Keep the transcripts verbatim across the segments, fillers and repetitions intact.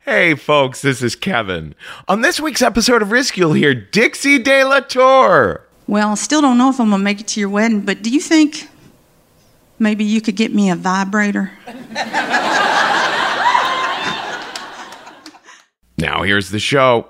Hey folks, this is Kevin. On this week's episode of Risk, you'll hear Dixie De La Tour. Well, still don't know if I'm going to make it to your wedding, but do you think maybe you could get me a vibrator? Now here's the show.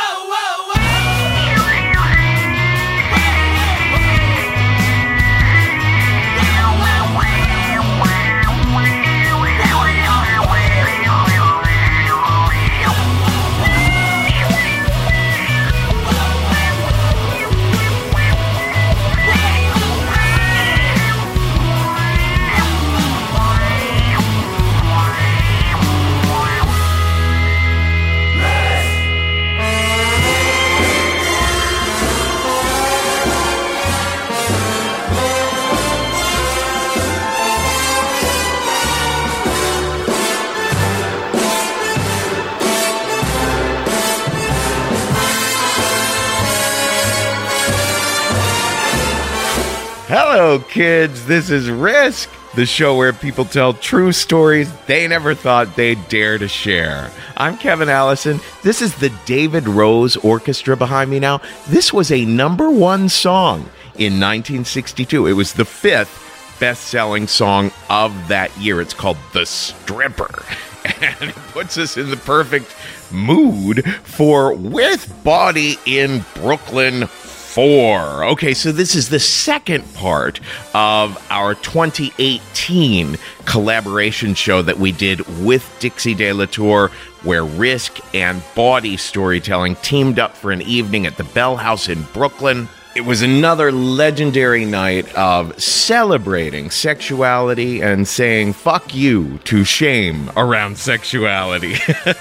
Hello, kids. This is Risk, the show where people tell true stories they never thought they'd dare to share. I'm Kevin Allison. This is the David Rose Orchestra behind me now. This was a number one song in nineteen sixty-two. It was the fifth best-selling song of that year. It's called The Stripper. And it puts us in the perfect mood for With Body in Brooklyn four. Okay, so this is the second part of our twenty eighteen collaboration show that we did with Dixie De La Tour, where Risk and Bawdy Storytelling teamed up for an evening at the Bell House in Brooklyn. It was another legendary night of celebrating sexuality and saying fuck you to shame around sexuality.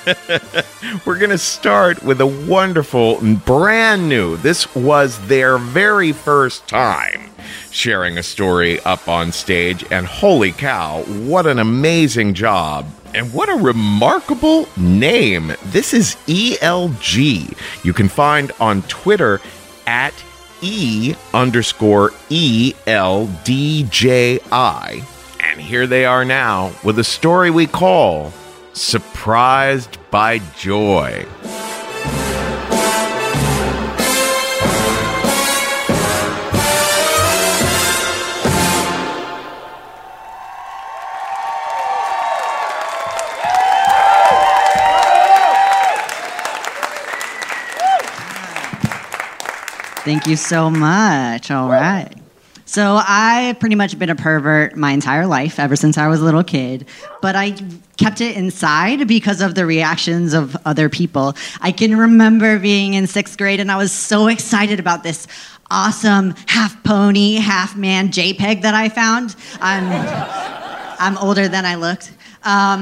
We're going to start with a wonderful, brand new, this was their very first time sharing a story up on stage, and holy cow, what an amazing job. And what a remarkable name. This is E L G. You can find on Twitter at E underscore E L D J I. And here they are now with a story we call Surprised by Joy. Thank you so much. All right. So I've pretty much been a pervert my entire life, ever since I was a little kid. But I kept it inside because of the reactions of other people. I can remember being in sixth grade, and I was so excited about this awesome half pony, half man JPEG that I found. I'm, I'm older than I looked. Um,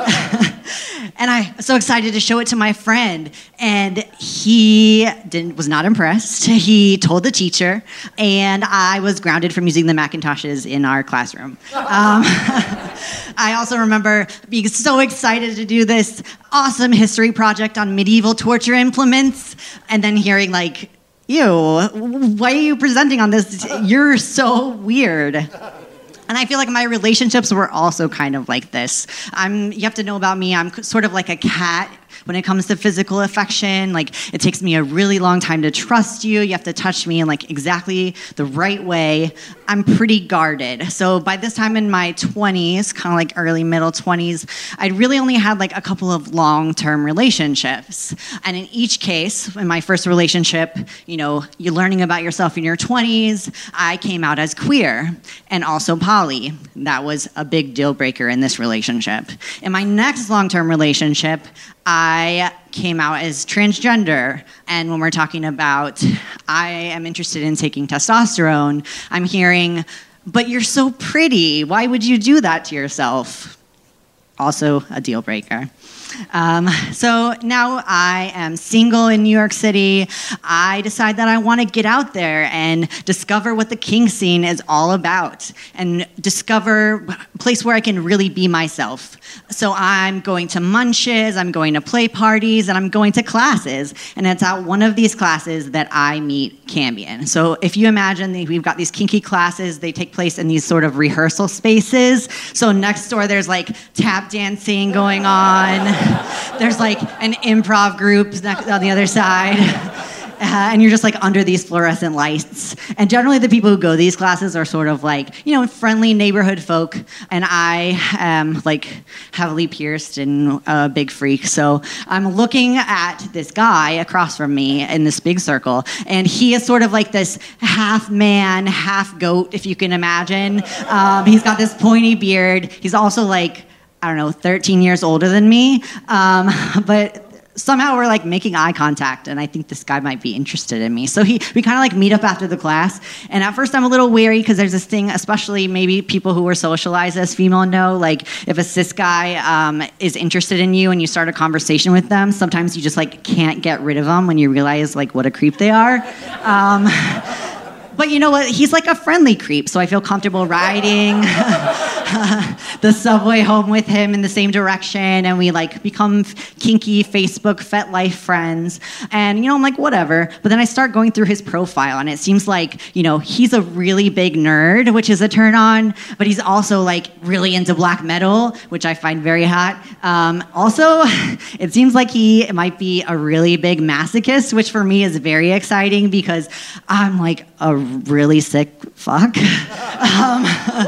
and I was so excited to show it to my friend, and he didn't was not impressed. He told the teacher, and I was grounded from using the Macintoshes in our classroom. Um, I also remember being so excited to do this awesome history project on medieval torture implements, and then hearing like, ew, why are you presenting on this? You're so weird. And I feel like my relationships were also kind of like this. I'm, you have to know about me, I'm sort of like a cat when it comes to physical affection. Like, it takes me a really long time to trust you. You have to touch me in like exactly the right way. I'm pretty guarded. So by this time in my twenties, kind of like early middle twenties, I'd really only had like a couple of long-term relationships. And in each case, in my first relationship, you know, you're learning about yourself in your twenties. I came out as queer and also poly. That was a big deal breaker in this relationship. In my next long-term relationship, I came out as transgender, and when we're talking about I am interested in taking testosterone, I'm hearing, but you're so pretty, why would you do that to yourself? Also a deal breaker. Um, so now I am single in New York City. I decide that I want to get out there and discover what the kink scene is all about and discover a place where I can really be myself. So I'm going to munches, I'm going to play parties, and I'm going to classes. And it's at one of these classes that I meet Cambion. So if you imagine that we've got these kinky classes, they take place in these sort of rehearsal spaces. So next door there's like tap dancing going on. there's like an improv group on the other side. Uh, and you're just like under these fluorescent lights. And generally the people who go to these classes are sort of like, you know, friendly neighborhood folk. And I am like heavily pierced and a big freak. So I'm looking at this guy across from me in this big circle. And he is sort of like this half man, half goat, if you can imagine. Um, he's got this pointy beard. He's also like, I don't know, thirteen years older than me. Um, but somehow we're like making eye contact, and I think this guy might be interested in me. So he, we kind of like meet up after the class, and at first I'm a little wary because there's this thing, especially maybe people who were socialized as female know, like if a cis guy um, is interested in you and you start a conversation with them, sometimes you just like can't get rid of them when you realize like what a creep they are. Um, But you know what? He's like a friendly creep, so I feel comfortable riding the subway home with him in the same direction, and we like become kinky Facebook FetLife friends. And you know, I'm like, whatever. But then I start going through his profile, and it seems like, you know, he's a really big nerd, which is a turn on, but he's also like really into black metal, which I find very hot. Um, also, it seems like he might be a really big masochist, which for me is very exciting because I'm like a really sick fuck. um,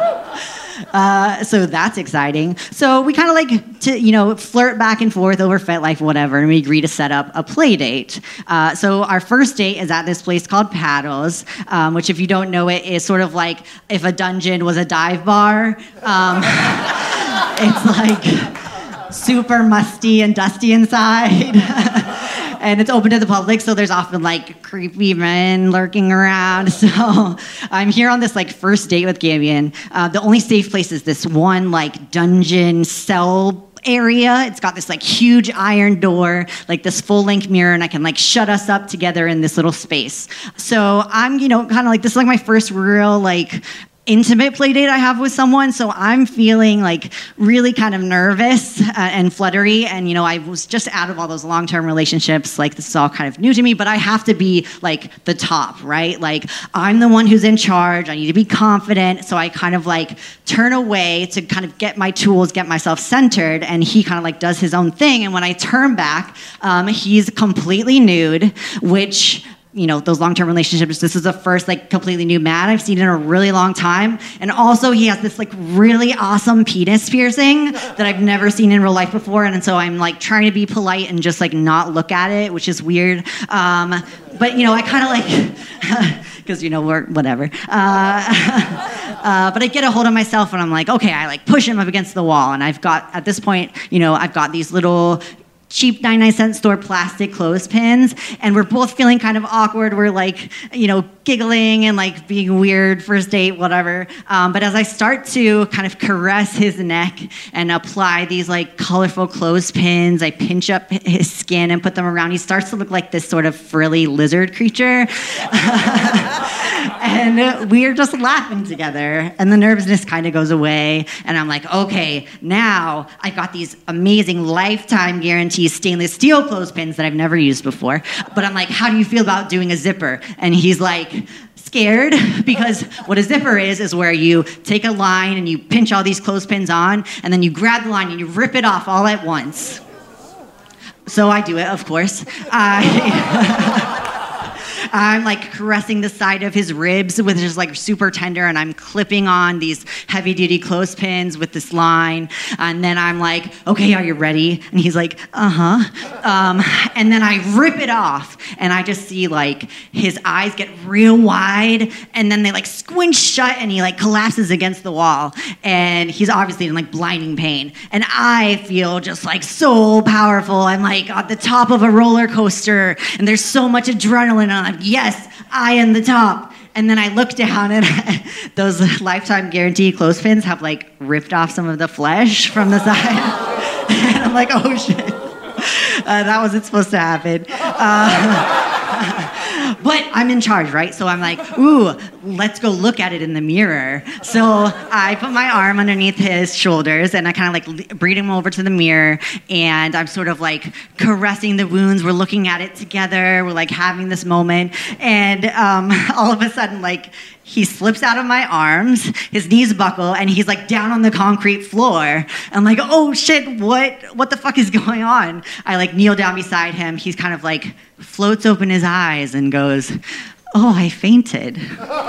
uh, so that's exciting. So we kind of like to, you know, flirt back and forth over FetLife, whatever, and we agree to set up a play date. Uh, so our first date is at this place called Paddles, um, which if you don't know it is sort of like if a dungeon was a dive bar. Um, it's like super musty and dusty inside. And it's open to the public, so there's often like creepy men lurking around. So I'm here on this like first date with Gabion. Uh, the only safe place is this one like dungeon cell area. It's got this like huge iron door, like this full-length mirror, and I can like shut us up together in this little space. So I'm, you know, kind of like, this is like my first real like intimate play date I have with someone, so I'm feeling like really kind of nervous uh, and fluttery, and you know, I was just out of all those long-term relationships, like this is all kind of new to me, but I have to be like the top, right? Like I'm the one who's in charge, I need to be confident, so I kind of like turn away to kind of get my tools, get myself centered, and he kind of like does his own thing, and when I turn back, um, he's completely nude, which, you know, those long-term relationships, this is the first like completely new man I've seen in a really long time. And also he has this like really awesome penis piercing that I've never seen in real life before. And so I'm like trying to be polite and just like not look at it, which is weird. Um, but, you know, I kind of like, because, you know, we're whatever. Uh, uh, but I get a hold of myself and I'm like, okay, I like push him up against the wall. And I've got, at this point, you know, I've got these little cheap ninety-nine cent store plastic clothespins, and we're both feeling kind of awkward. We're like, you know, giggling and like being weird, first date, whatever. Um, but as I start to kind of caress his neck and apply these like colorful clothespins, I pinch up his skin and put them around. He starts to look like this sort of frilly lizard creature. And we're just laughing together, and the nervousness kind of goes away, and I'm like, okay, now I got these amazing lifetime guarantee stainless steel clothespins that I've never used before, but I'm like, how do you feel about doing a zipper? And he's like, scared, because what a zipper is is where you take a line and you pinch all these clothespins on, and then you grab the line and you rip it off all at once. So I do it, of course. I... I'm like caressing the side of his ribs, which is like super tender, and I'm clipping on these heavy duty clothespins with this line. And then I'm like, okay, are you ready? And he's like, uh-huh. Um, and then I rip it off, and I just see like his eyes get real wide, and then they like squinch shut, and he like collapses against the wall. And he's obviously in like blinding pain. And I feel just like so powerful. I'm like at the top of a roller coaster, and there's so much adrenaline, and I'm like, yes, I am the top. And then I look down, and those lifetime guarantee clothespins have like ripped off some of the flesh from the side. And I'm like, oh shit, uh, that wasn't supposed to happen. Uh, but I'm in charge, right? So I'm like, ooh, let's go look at it in the mirror. So I put my arm underneath his shoulders, and I kind of like bring him over to the mirror, and I'm sort of like caressing the wounds. We're looking at it together. We're like having this moment, and um, all of a sudden, like, he slips out of my arms, his knees buckle, and he's like down on the concrete floor. I'm like, oh shit, what what the fuck is going on? I like kneel down beside him. He's kind of like floats open his eyes and goes, oh, I fainted.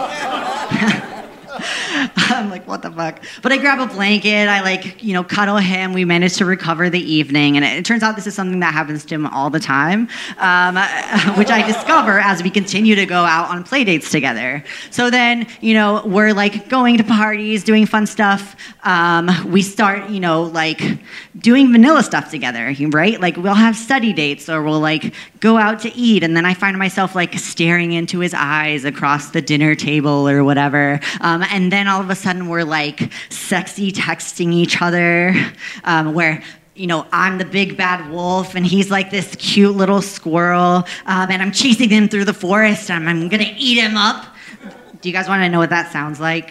I'm like, what the fuck? But I grab a blanket, I like, you know, cuddle him. We manage to recover the evening. And it, it turns out this is something that happens to him all the time, um, which I discover as we continue to go out on play dates together. So then, you know, we're like going to parties, doing fun stuff. Um, we start, you know, like doing vanilla stuff together, right? Like we'll have study dates or we'll like go out to eat. And then I find myself like staring into his eyes across the dinner table or whatever. Um, and then all of a sudden we're like sexy texting each other, um, where, you know, I'm the big bad wolf and he's like this cute little squirrel, um, and I'm chasing him through the forest and I'm, I'm gonna eat him up. Do you guys want to know what that sounds like?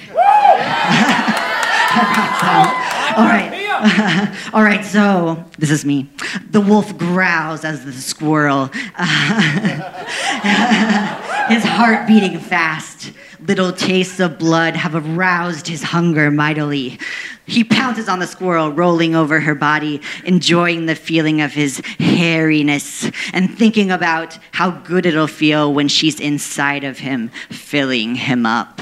All right. All right, so this is me. The wolf growls as the squirrel. His heart beating fast. Little tastes of blood have aroused his hunger mightily. He pounces on the squirrel, rolling over her body, enjoying the feeling of his hairiness and thinking about how good it'll feel when she's inside of him, filling him up.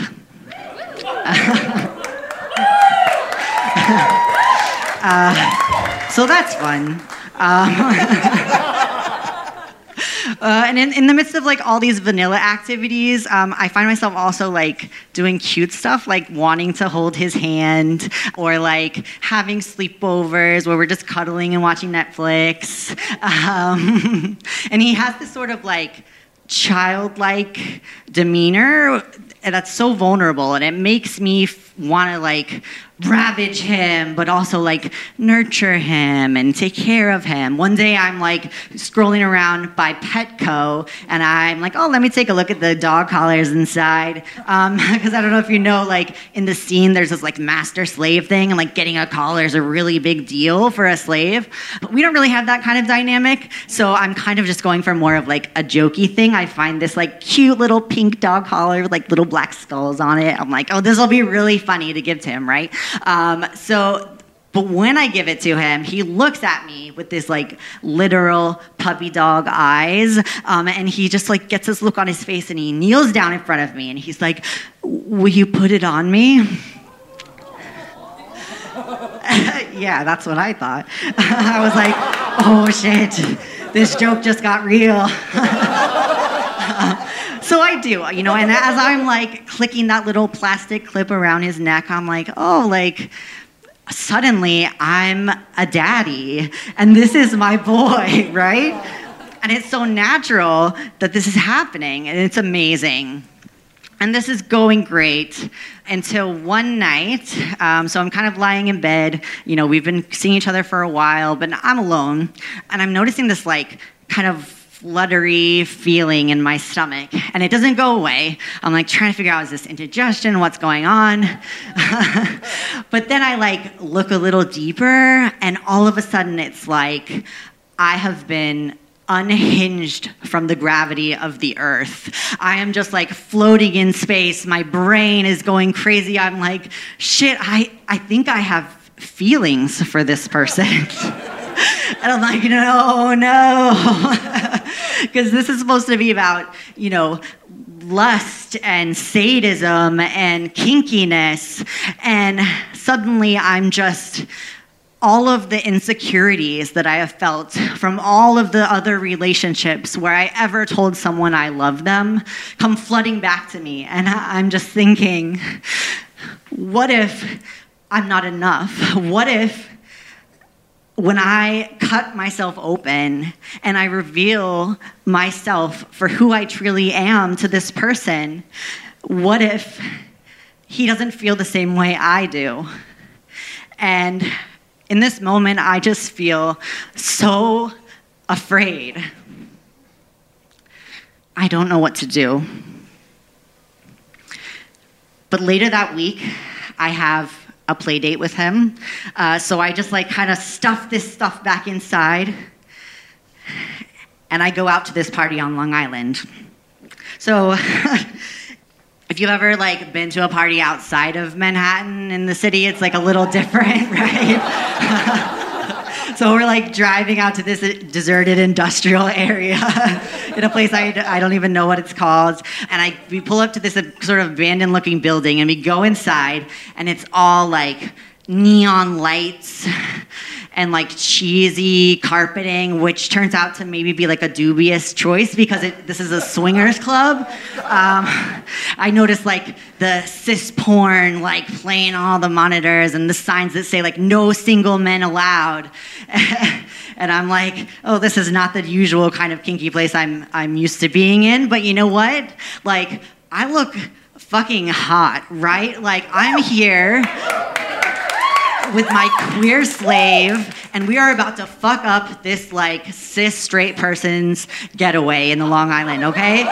uh, so that's fun. Um, Uh, and in, in the midst of like all these vanilla activities, um, I find myself also like doing cute stuff, like wanting to hold his hand or like having sleepovers where we're just cuddling and watching Netflix. Um, and he has this sort of like childlike demeanor that's so vulnerable, and it makes me f- want to like ravage him, but also like nurture him and take care of him. One day I'm like scrolling around by Petco and I'm like, oh, let me take a look at the dog collars inside. Um, because I don't know if you know, like in the scene, there's this like master slave thing, and like getting a collar is a really big deal for a slave. But we don't really have that kind of dynamic. So I'm kind of just going for more of like a jokey thing. I find this like cute little pink dog collar with like little black skulls on it. I'm like, oh, this will be really funny to give to him, right? Um, so, but when I give it to him, he looks at me with this like literal puppy dog eyes, um, and he just like gets this look on his face, and he kneels down in front of me, and he's like, "Will you put it on me?" Yeah, that's what I thought. I was like, "Oh shit, this joke just got real." So I do, you know, and as I'm like clicking that little plastic clip around his neck, I'm like, oh, like suddenly I'm a daddy and this is my boy, right? And it's so natural that this is happening, and it's amazing. And this is going great until one night. Um, so I'm kind of lying in bed. You know, we've been seeing each other for a while, but I'm alone. And I'm noticing this like kind of fluttery feeling in my stomach, and it doesn't go away. I'm like trying to figure out, is this indigestion? What's going on? But then I like look a little deeper, and all of a sudden it's like I have been unhinged from the gravity of the earth. I am just like floating in space. My brain is going crazy. I'm like, shit, I, I think I have feelings for this person. And I'm like, no, no. Because this is supposed to be about, you know, lust and sadism and kinkiness. And suddenly I'm just, all of the insecurities that I have felt from all of the other relationships where I ever told someone I love them come flooding back to me. And I'm just thinking, what if I'm not enough? What if when I cut myself open and I reveal myself for who I truly am to this person, what if he doesn't feel the same way I do? And in this moment, I just feel so afraid. I don't know what to do. But later that week, I have a play date with him. Uh, so I just like kind of stuff this stuff back inside, and I go out to this party on Long Island. So if you've ever like been to a party outside of Manhattan in the city, it's like a little different, right? So we're like driving out to this deserted industrial area in a place I, I don't even know what it's called. And I we pull up to this sort of abandoned looking building and we go inside and it's all like neon lights and like cheesy carpeting, which turns out to maybe be like a dubious choice because it, this is a swingers club. Um, I noticed like the cis porn like playing all the monitors and the signs that say like no single men allowed. And I'm like, oh, this is not the usual kind of kinky place I'm I'm used to being in. But you know what? Like, I look fucking hot, right? Like, I'm here with my queer slave, and we are about to fuck up this, like, cis straight person's getaway in the Long Island, okay?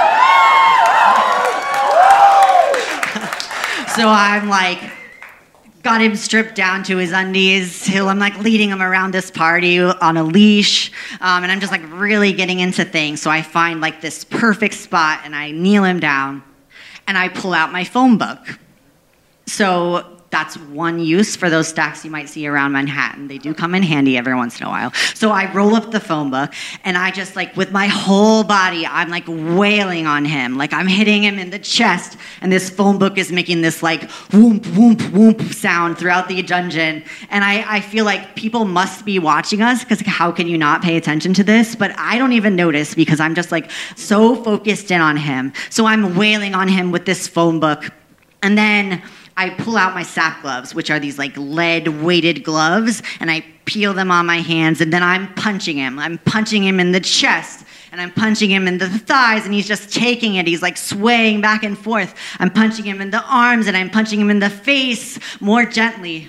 So I'm like, got him stripped down to his undies. I'm like leading him around this party on a leash. Um, and I'm just like really getting into things. So I find like this perfect spot and I kneel him down and I pull out my phone book. So that's one use for those stacks you might see around Manhattan. They do come in handy every once in a while. So I roll up the phone book and I just like with my whole body, I'm like wailing on him. Like I'm hitting him in the chest and this phone book is making this like whoomp, whoomp, whoomp sound throughout the dungeon. And I, I feel like people must be watching us because how can you not pay attention to this? But I don't even notice because I'm just like so focused in on him. So I'm wailing on him with this phone book. And then I pull out my S A P gloves, which are these like lead-weighted gloves, and I peel them on my hands, and then I'm punching him. I'm punching him in the chest, and I'm punching him in the thighs, and he's just taking it. He's like swaying back and forth. I'm punching him in the arms, and I'm punching him in the face more gently.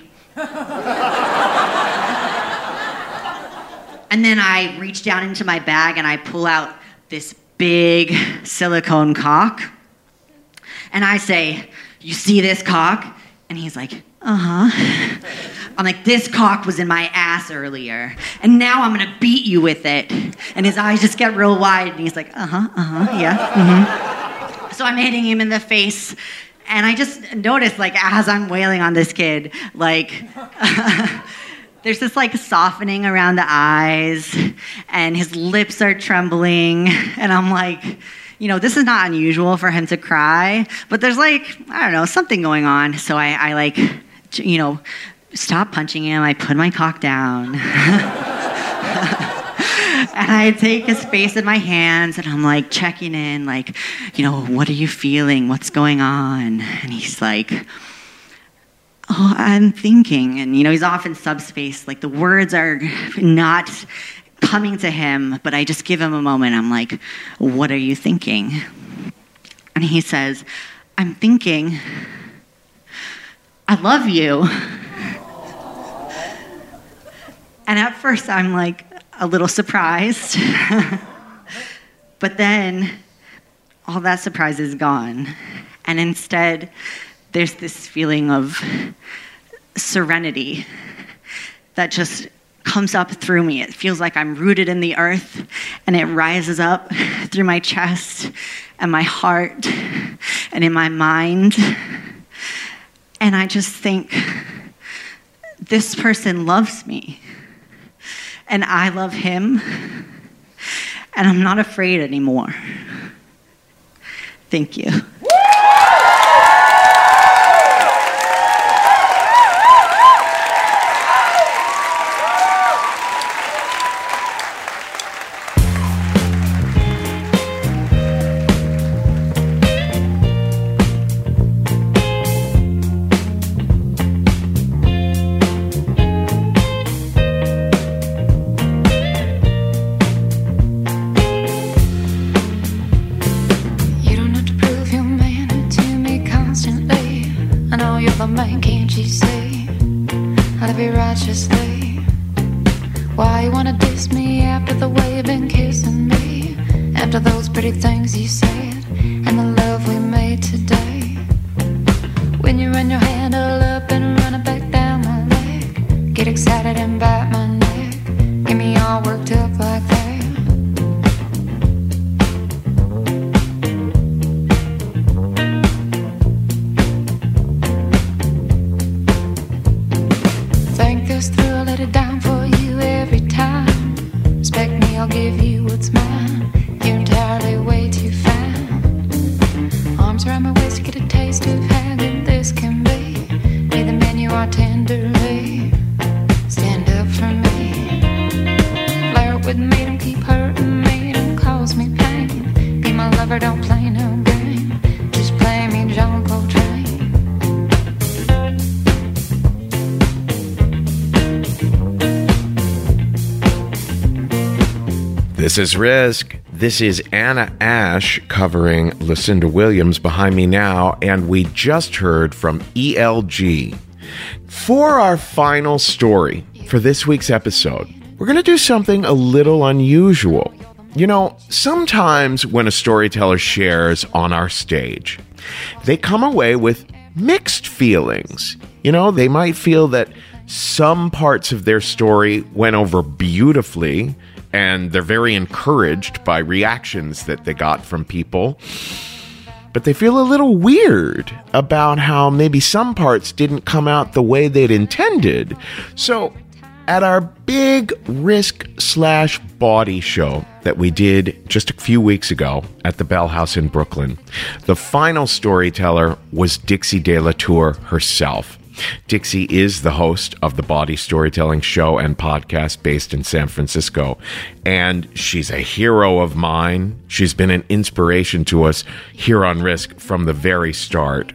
And then I reach down into my bag, and I pull out this big silicone cock, and I say, "You see this cock?" And he's like, "Uh-huh." I'm like, "This cock was in my ass earlier, and now I'm gonna beat you with it." And his eyes just get real wide, and he's like, "Uh-huh, uh-huh, yeah, mm-hmm." So I'm hitting him in the face, and I just noticed, like, as I'm wailing on this kid, like, there's this, like, softening around the eyes, and his lips are trembling, and I'm like, you know, this is not unusual for him to cry, but there's like, I don't know, something going on. So I, I like, you know, stop punching him. I put my cock down. And I take his face in my hands and I'm like checking in, like, you know, what are you feeling? What's going on? And he's like, "Oh, I'm thinking." And, you know, he's off in subspace. Like the words are not coming to him, but I just give him a moment. I'm like, "What are you thinking?" And he says, "I'm thinking, I love you." And at first I'm like a little surprised, but then all that surprise is gone. And instead there's this feeling of serenity that just comes up through me. It feels like I'm rooted in the earth, and it rises up through my chest and my heart and in my mind. And I just think, this person loves me, and I love him, and I'm not afraid anymore. Thank you. be what's mine. You're entirely way too fine. Arms around my waist to get a taste of how good this can be. Be the man you are tenderly. Stand up for me. Flare up with me, don't keep hurting me, don't cause me pain. Be my lover, don't play no game. Just play me John Coltrane. This is Risk. This is Anna Ash covering Lucinda Williams behind me now, and we just heard from E L G. For our final story for this week's episode, we're going to do something a little unusual. You know, sometimes when a storyteller shares on our stage, they come away with mixed feelings. You know, they might feel that some parts of their story went over beautifully, and they're very encouraged by reactions that they got from people. But they feel a little weird about how maybe some parts didn't come out the way they'd intended. So at our big Risk slash Body show that we did just a few weeks ago at the Bell House in Brooklyn, the final storyteller was Dixie De La Tour herself. Dixie is the host of the Body Storytelling Show and podcast based in San Francisco, and she's a hero of mine. She's been an inspiration to us here on Risk from the very start.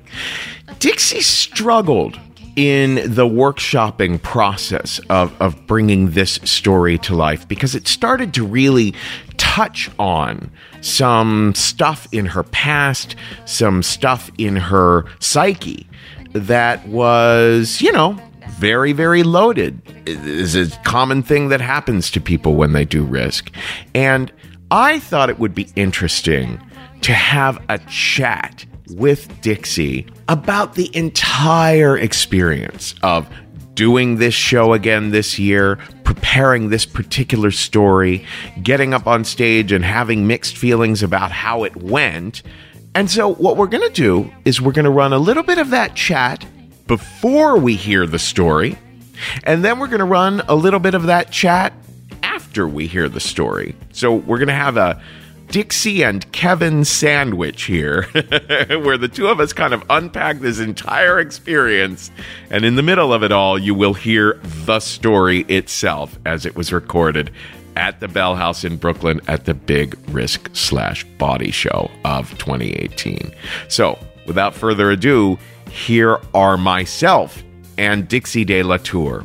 Dixie struggled in the workshopping process of, of bringing this story to life because it started to really touch on some stuff in her past, some stuff in her psyche that was, you know, very, very loaded. It is a common thing that happens to people when they do Risk. And I thought it would be interesting to have a chat with Dixie about the entire experience of doing this show again this year, preparing this particular story, getting up on stage and having mixed feelings about how it went. And so what we're going to do is we're going to run a little bit of that chat before we hear the story, and then we're going to run a little bit of that chat after we hear the story. So we're going to have a Dixie and Kevin sandwich here, where the two of us kind of unpack this entire experience, and in the middle of it all, you will hear the story itself as it was recorded at the Bell House in Brooklyn at the big Risk slash Body show of twenty eighteen. So, without further ado, here are myself and Dixie De La Tour.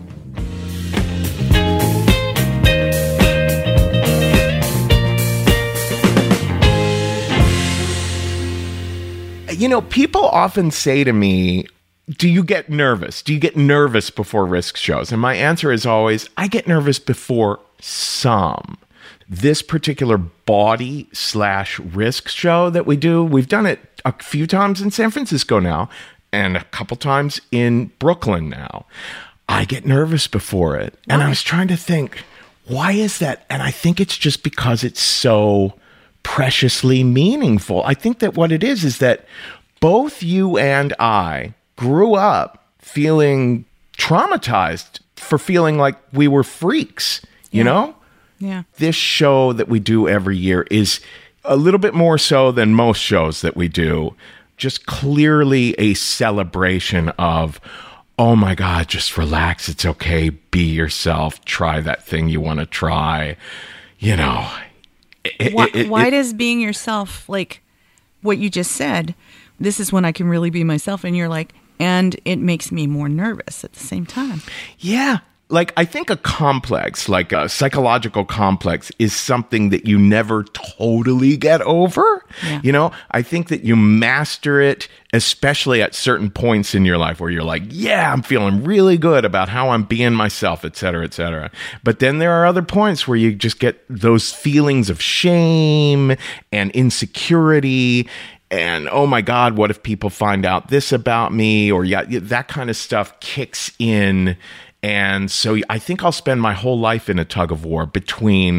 You know, people often say to me, do you get nervous? Do you get nervous before Risk shows? And my answer is always, I get nervous before some. This particular Body slash Risk show that we do, we've done it a few times in San Francisco now and a couple times in Brooklyn now. I get nervous before it. And I was trying to think, why is that? And I think it's just because it's so preciously meaningful. I think that what it is is that both you and I grew up feeling traumatized for feeling like we were freaks, you Yeah. know? Yeah. This show that we do every year is a little bit more so than most shows that we do. Just clearly a celebration of, oh my God, just relax. It's okay. Be yourself. Try that thing you want to try. You know. It, why it, it, why it, does being yourself, like what you just said, this is when I can really be myself, and you're like, and it makes me more nervous at the same time. Yeah. Like, I think a complex, like a psychological complex, is something that you never totally get over. Yeah. You know, I think that you master it, especially at certain points in your life where you're like, yeah, I'm feeling really good about how I'm being myself, et cetera, et cetera. But then there are other points where you just get those feelings of shame and insecurity. And, oh my God, what if people find out this about me? Or yeah, that kind of stuff kicks in. And so I think I'll spend my whole life in a tug of war between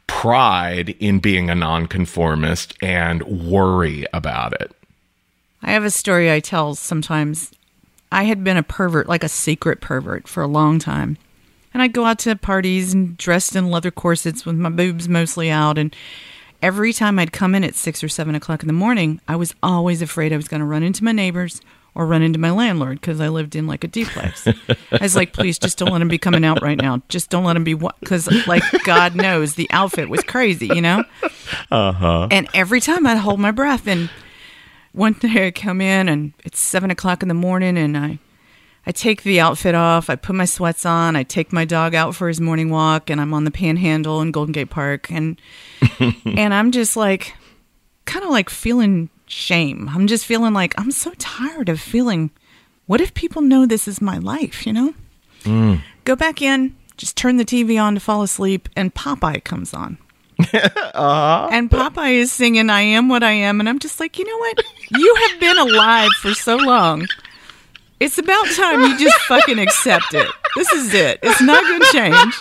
pride in being a nonconformist and worry about it. I have a story I tell sometimes. I had been a pervert, like a secret pervert, for a long time. And I'd go out to parties and dressed in leather corsets with my boobs mostly out. And every time I'd come in at six or seven o'clock in the morning, I was always afraid I was going to run into my neighbors or run into my landlord because I lived in like a duplex. I was like, please, just don't let him be coming out right now. Just don't let him be, because like God knows the outfit was crazy, you know? Uh-huh. And every time I'd hold my breath. And one day I come in and it's seven o'clock in the morning and I, I take the outfit off. I put my sweats on. I take my dog out for his morning walk and I'm on the Panhandle in Golden Gate Park. And, and I'm just like, kind of like feeling shame. I'm just feeling like I'm so tired of feeling, what if people know this is my life, you know? Mm. Go back in, just turn the T V on to fall asleep, and Popeye comes on. uh-huh. And Popeye is singing I Am What I Am, and I'm just like, you know what? You have been alive for so long. It's about time you just fucking accept it. This is it. It's not going to change.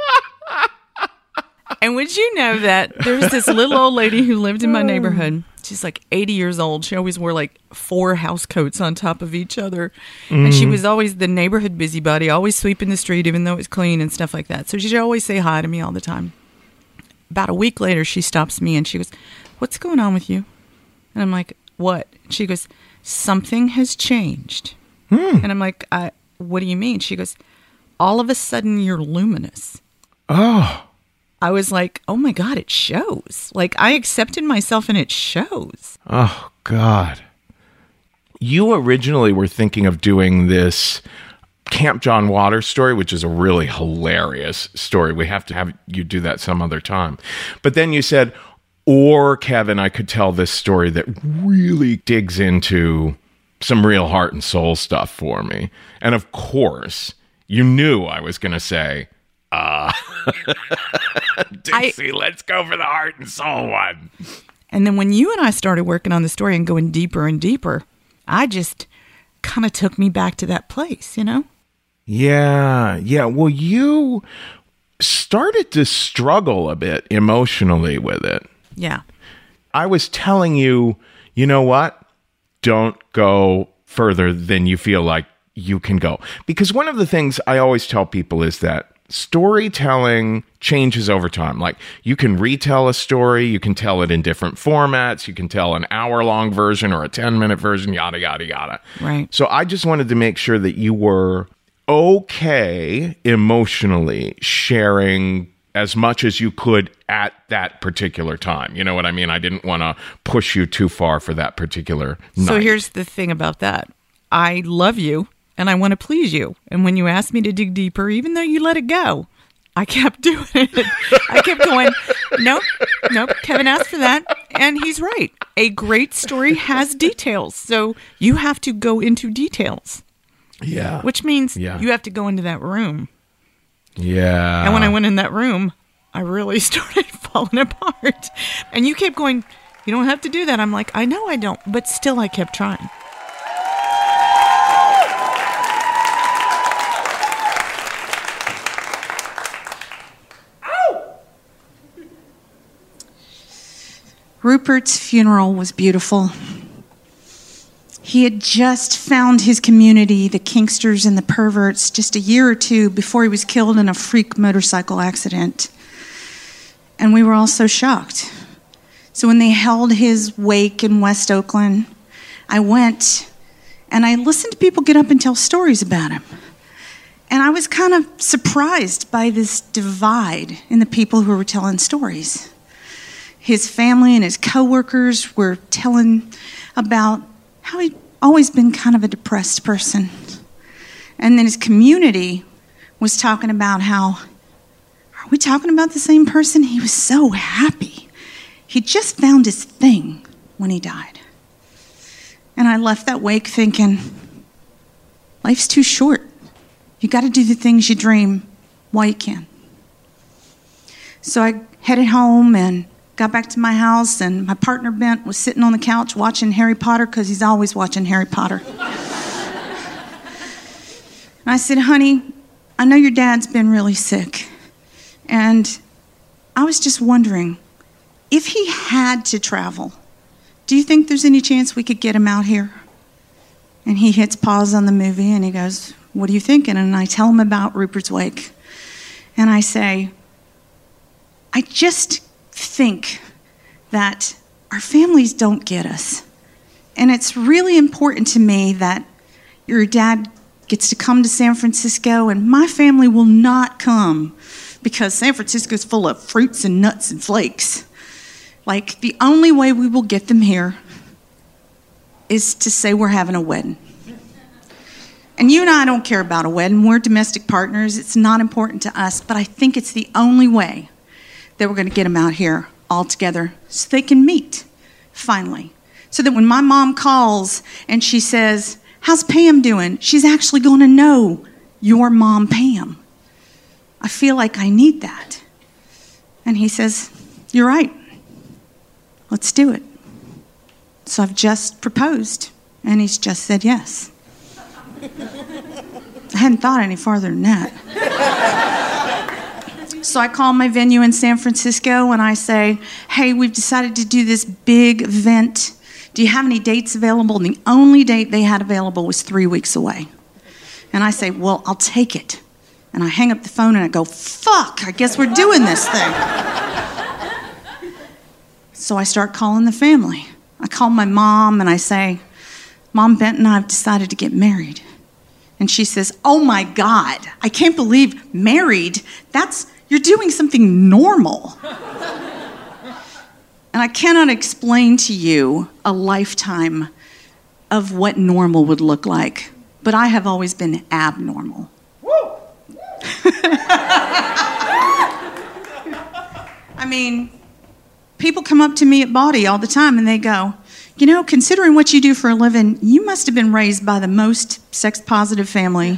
And would you know that there's this little old lady who lived in my neighborhood. She's like eighty years old. She always wore like four house coats on top of each other. Mm. And she was always the neighborhood busybody, always sweeping the street even though it was clean and stuff like that. So she'd always say hi to me all the time. About a week later, she stops me and she goes, what's going on with you? And I'm like, what? She goes, something has changed. Mm. And I'm like, I, what do you mean? She goes, all of a sudden you're luminous. Oh. I was like, oh my God, it shows. Like, I accepted myself and it shows. Oh, God. You originally were thinking of doing this Camp John Waters story, which is a really hilarious story. We have to have you do that some other time. But then you said, or Kevin, I could tell this story that really digs into some real heart and soul stuff for me. And of course, you knew I was going to say, Uh, Dixie, I, let's go for the heart and soul one. And then when you and I started working on the story and going deeper and deeper, I just kind of took me back to that place, you know? Yeah, yeah. Well, you started to struggle a bit emotionally with it. Yeah. I was telling you, you know what? Don't go further than you feel like you can go. Because one of the things I always tell people is that storytelling changes over time. Like, you can retell a story, you can tell it in different formats, you can tell an hour-long version or a ten-minute version, yada, yada, yada. Right. So I just wanted to make sure that you were okay emotionally sharing as much as you could at that particular time. You know what I mean? I didn't want to push you too far for that particular night. So here's the thing about that. I love you. And I want to please you. And when you asked me to dig deeper, even though you let it go, I kept doing it. I kept going, nope, nope, Kevin asked for that. And he's right. A great story has details. So you have to go into details. Yeah. Which means yeah. you have to go into that room. Yeah. And when I went in that room, I really started falling apart. And you kept going, you don't have to do that. I'm like, I know I don't. But still, I kept trying. Rupert's funeral was beautiful. He had just found his community, the Kinksters and the Perverts, just a year or two before he was killed in a freak motorcycle accident. And we were all so shocked. So when they held his wake in West Oakland, I went and I listened to people get up and tell stories about him. And I was kind of surprised by this divide in the people who were telling stories. His family and his coworkers were telling about how he'd always been kind of a depressed person. And then his community was talking about how, are we talking about the same person? He was so happy. He just found his thing when he died. And I left that wake thinking, life's too short. You got to do the things you dream while you can. So I headed home and got back to my house, and my partner, Bent, was sitting on the couch watching Harry Potter because he's always watching Harry Potter. And I said, honey, I know your dad's been really sick. And I was just wondering, if he had to travel, do you think there's any chance we could get him out here? And he hits pause on the movie, and he goes, what are you thinking? And I tell him about Rupert's Wake. And I say, I just think that our families don't get us. And it's really important to me that your dad gets to come to San Francisco, and my family will not come because San Francisco is full of fruits and nuts and flakes. Like, the only way we will get them here is to say we're having a wedding. And you and I don't care about a wedding. We're domestic partners. It's not important to us, but I think it's the only way that we're going to get them out here all together so they can meet, finally. So that when my mom calls and she says, how's Pam doing? She's actually going to know your mom, Pam. I feel like I need that. And he says, you're right. Let's do it. So I've just proposed, and he's just said yes. I hadn't thought any farther than that. So I call my venue in San Francisco, and I say, hey, we've decided to do this big event. Do you have any dates available? And the only date they had available was three weeks away. And I say, well, I'll take it. And I hang up the phone and I go, fuck, I guess we're doing this thing. So I start calling the family. I call my mom and I say, Mom, Bent and I have decided to get married. And she says, oh my God, I can't believe married. That's, you're doing something normal. And I cannot explain to you a lifetime of what normal would look like, but I have always been abnormal. Woo! I mean, people come up to me at Bawdy all the time and they go, you know, considering what you do for a living, you must have been raised by the most sex-positive family.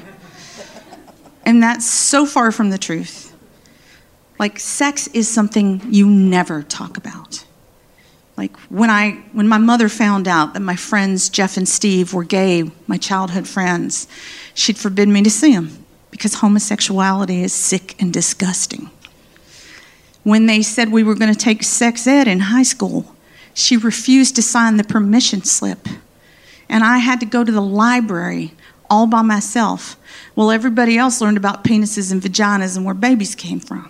And that's so far from the truth. Like, sex is something you never talk about. Like, when I, when my mother found out that my friends Jeff and Steve were gay, my childhood friends, she'd forbid me to see them because homosexuality is sick and disgusting. When they said we were going to take sex ed in high school, she refused to sign the permission slip. And I had to go to the library all by myself while everybody else learned about penises and vaginas and where babies came from.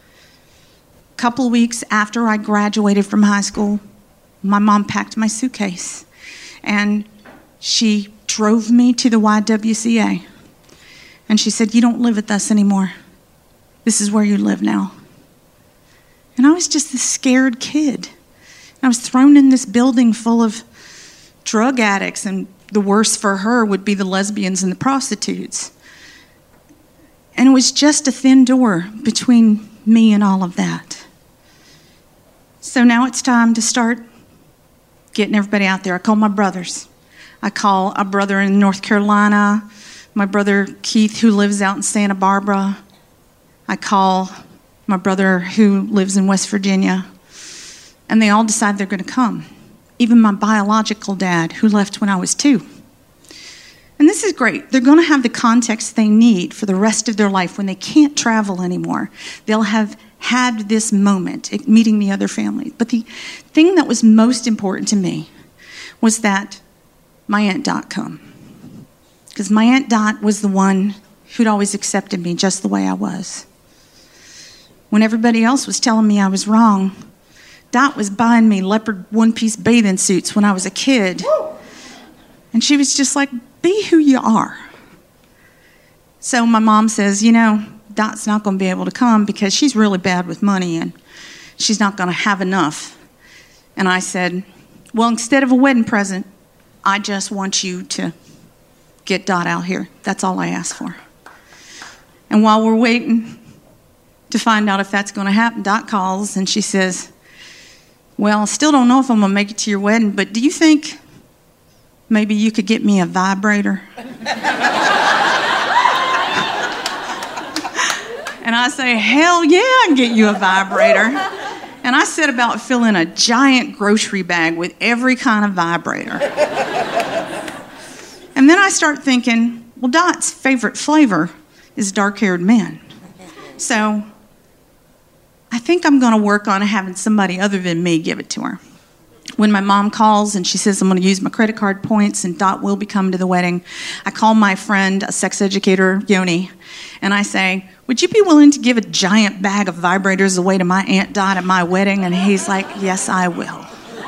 A couple of weeks after I graduated from high school, my mom packed my suitcase and she drove me to the Y W C A. And she said, you don't live with us anymore. This is where you live now. And I was just this scared kid. I was thrown in this building full of drug addicts, and the worst for her would be the lesbians and the prostitutes. And it was just a thin door between me and all of that. So now it's time to start getting everybody out there. I call my brothers. I call a brother in North Carolina, my brother Keith, who lives out in Santa Barbara. I call my brother who lives in West Virginia. And they all decide they're going to come. Even my biological dad, who left when I was two. And this is great. They're going to have the context they need for the rest of their life when they can't travel anymore. They'll have had this moment at meeting the other family. But the thing that was most important to me was that my Aunt Dot come. Because my Aunt Dot was the one who'd always accepted me just the way I was. When everybody else was telling me I was wrong, Dot was buying me leopard one-piece bathing suits when I was a kid. And she was just like, be who you are. So my mom says, you know, Dot's not going to be able to come because she's really bad with money and she's not going to have enough. And I said, well, instead of a wedding present, I just want you to get Dot out here. That's all I ask for. And while we're waiting to find out if that's going to happen, Dot calls and she says, well, I still don't know if I'm going to make it to your wedding, but do you think maybe you could get me a vibrator? And I say, hell yeah, I can get you a vibrator. And I set about filling a giant grocery bag with every kind of vibrator. And then I start thinking, well, Dot's favorite flavor is dark-haired men. So I think I'm going to work on having somebody other than me give it to her. When my mom calls and she says, I'm going to use my credit card points and Dot will be coming to the wedding, I call my friend, a sex educator, Yoni, and I say, would you be willing to give a giant bag of vibrators away to my Aunt Dot at my wedding? And he's like, yes, I will.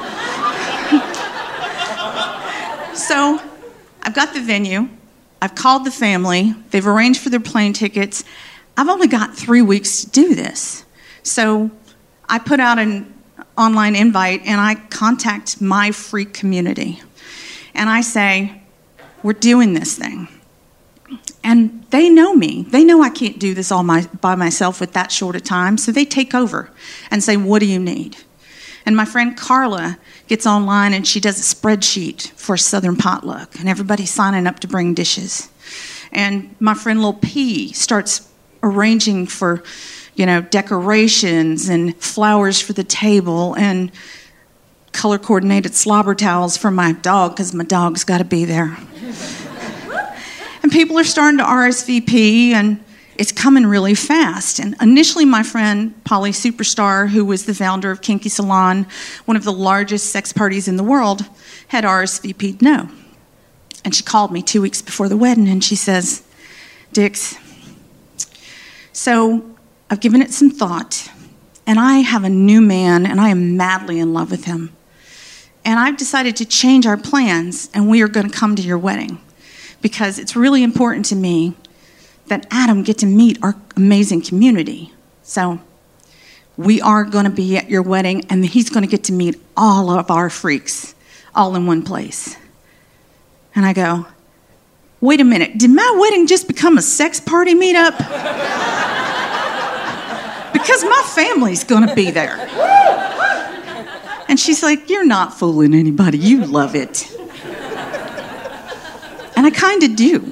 So I've got the venue. I've called the family. They've arranged for their plane tickets. I've only got three weeks to do this. So I put out an online invite and I contact my freak community. And I say, we're doing this thing. And they know me. They know I can't do this all my, by myself with that short a time. So they take over and say, what do you need? And my friend Carla gets online and she does a spreadsheet for Southern Potluck. And everybody's signing up to bring dishes. And my friend Lil P starts arranging for, you know, decorations and flowers for the table and color-coordinated slobber towels for my dog, because my dog's got to be there. And people are starting to R S V P, and it's coming really fast. And initially, my friend Polly Superstar, who was the founder of Kinky Salon, one of the largest sex parties in the world, had R S V P'd no. And she called me two weeks before the wedding, and she says, Dix, so I've given it some thought, and I have a new man, and I am madly in love with him. And I've decided to change our plans, and we are going to come to your wedding, because it's really important to me that Adam get to meet our amazing community. So we are going to be at your wedding, and he's going to get to meet all of our freaks all in one place. And I go, wait a minute, did my wedding just become a sex party meetup? Because my family's going to be there. And she's like, you're not fooling anybody. You love it. And I kind of do.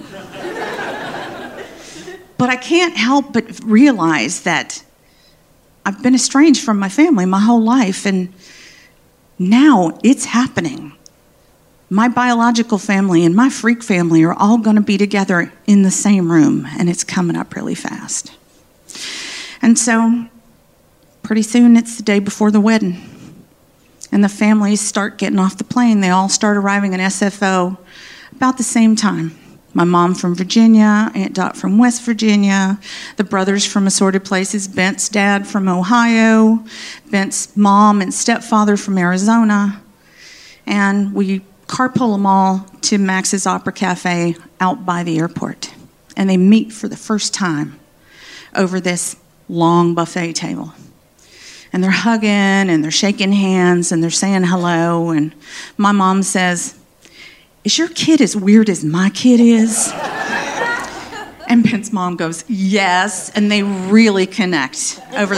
But I can't help but realize that I've been estranged from my family my whole life, and now it's happening. My biological family and my freak family are all going to be together in the same room, and it's coming up really fast. And so pretty soon it's the day before the wedding, and the families start getting off the plane. They all start arriving in S F O about the same time. My mom from Virginia, Aunt Dot from West Virginia, the brothers from assorted places, Bent's dad from Ohio, Bent's mom and stepfather from Arizona. And we carpool them all to Max's Opera Cafe out by the airport. And they meet for the first time over this long buffet table. And they're hugging and they're shaking hands and they're saying hello. And my mom says, is your kid as weird as my kid is? And Bent's mom goes, yes. And they really connect over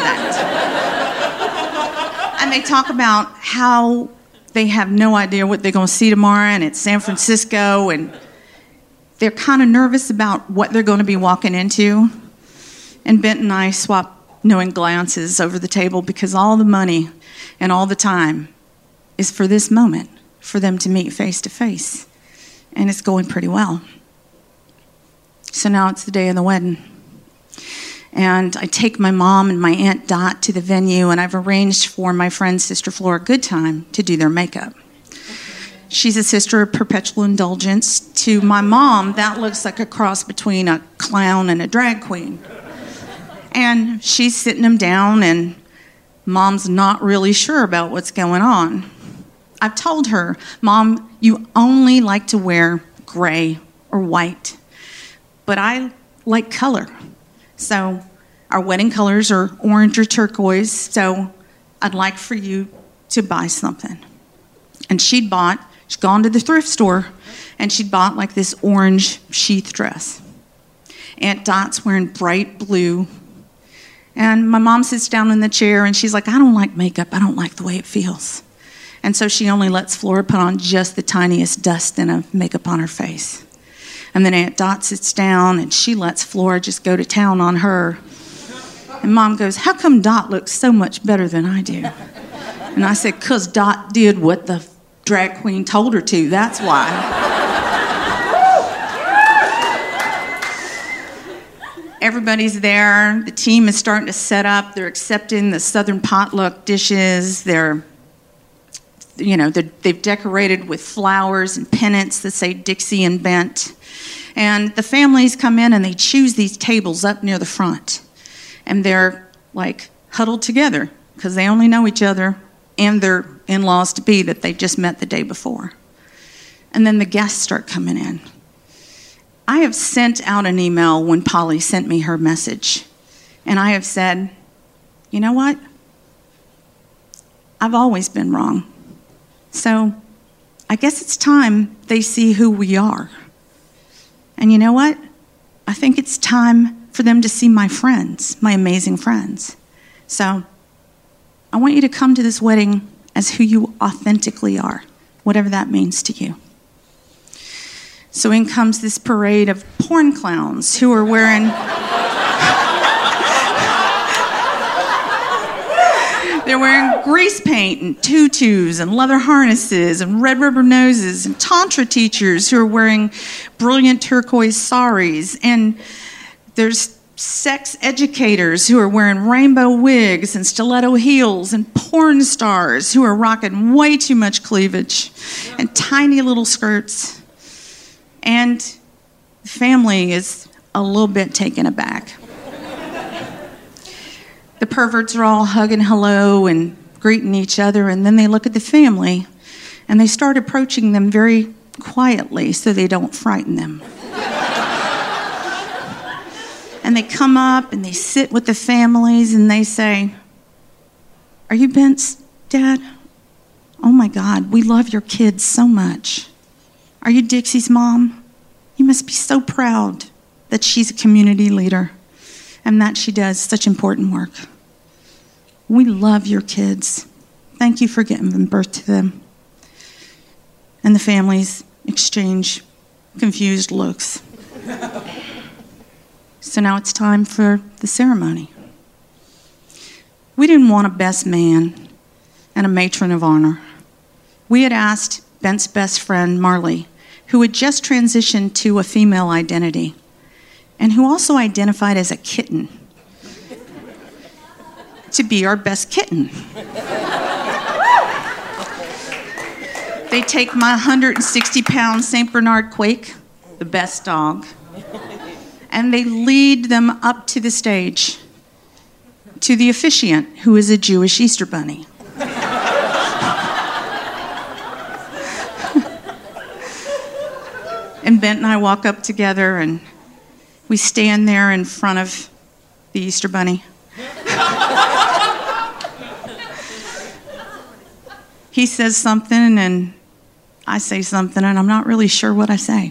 that. And they talk about how they have no idea what they're going to see tomorrow, and it's San Francisco, and they're kind of nervous about what they're going to be walking into. And Bent and I swap knowing glances over the table, because all the money and all the time is for this moment, for them to meet face to face. And it's going pretty well. So now it's the day of the wedding. And I take my mom and my Aunt Dot to the venue, and I've arranged for my friend's sister Flora Goodtime to do their makeup. She's a sister of perpetual indulgence. To my mom, that looks like a cross between a clown and a drag queen. And she's sitting them down, and Mom's not really sure about what's going on. I've told her, Mom, you only like to wear gray or white, but I like color. So our wedding colors are orange or turquoise, so I'd like for you to buy something. And she'd bought, she'd gone to the thrift store, and she'd bought like this orange sheath dress. Aunt Dot's wearing bright blue. And my mom sits down in the chair, and she's like, I don't like makeup. I don't like the way it feels. And so she only lets Flora put on just the tiniest dusting of makeup on her face. And then Aunt Dot sits down, and she lets Flora just go to town on her. And Mom goes, how come Dot looks so much better than I do? And I said, because Dot did what the drag queen told her to. That's why. Everybody's there. The team is starting to set up. They're accepting the Southern Potluck dishes. They're you know, they've decorated with flowers and pennants that say Dixie and Bent. And the families come in and they choose these tables up near the front. And they're like huddled together because they only know each other and their in-laws to be that they just met the day before. And then the guests start coming in. I have sent out an email when Polly sent me her message. And I have said, you know what? I've always been wrong. So I guess it's time they see who we are. And you know what? I think it's time for them to see my friends, my amazing friends. So I want you to come to this wedding as who you authentically are, whatever that means to you. So in comes this parade of porn clowns who are wearing... They're wearing grease paint and tutus and leather harnesses and red rubber noses, and tantra teachers who are wearing brilliant turquoise saris. And there's sex educators who are wearing rainbow wigs and stiletto heels, and porn stars who are rocking way too much cleavage and tiny little skirts. And the family is a little bit taken aback. The perverts are all hugging hello and greeting each other, and then they look at the family and they start approaching them very quietly so they don't frighten them. And they come up and they sit with the families and they say, "Are you Bent's dad? Oh my God, we love your kids so much. Are you Dixie's mom? You must be so proud that she's a community leader and that she does such important work. We love your kids. Thank you for giving birth to them." And the families exchange confused looks. So now it's time for the ceremony. We didn't want a best man and a matron of honor. We had asked Bent's best friend, Marley, who had just transitioned to a female identity and who also identified as a kitten, to be our best kitten. They take my one hundred sixty pound Saint Bernard Quake, the best dog, and they lead them up to the stage to the officiant, who is a Jewish Easter bunny. And Bent and I walk up together and we stand there in front of the Easter bunny. He says something and I say something, and I'm not really sure what I say.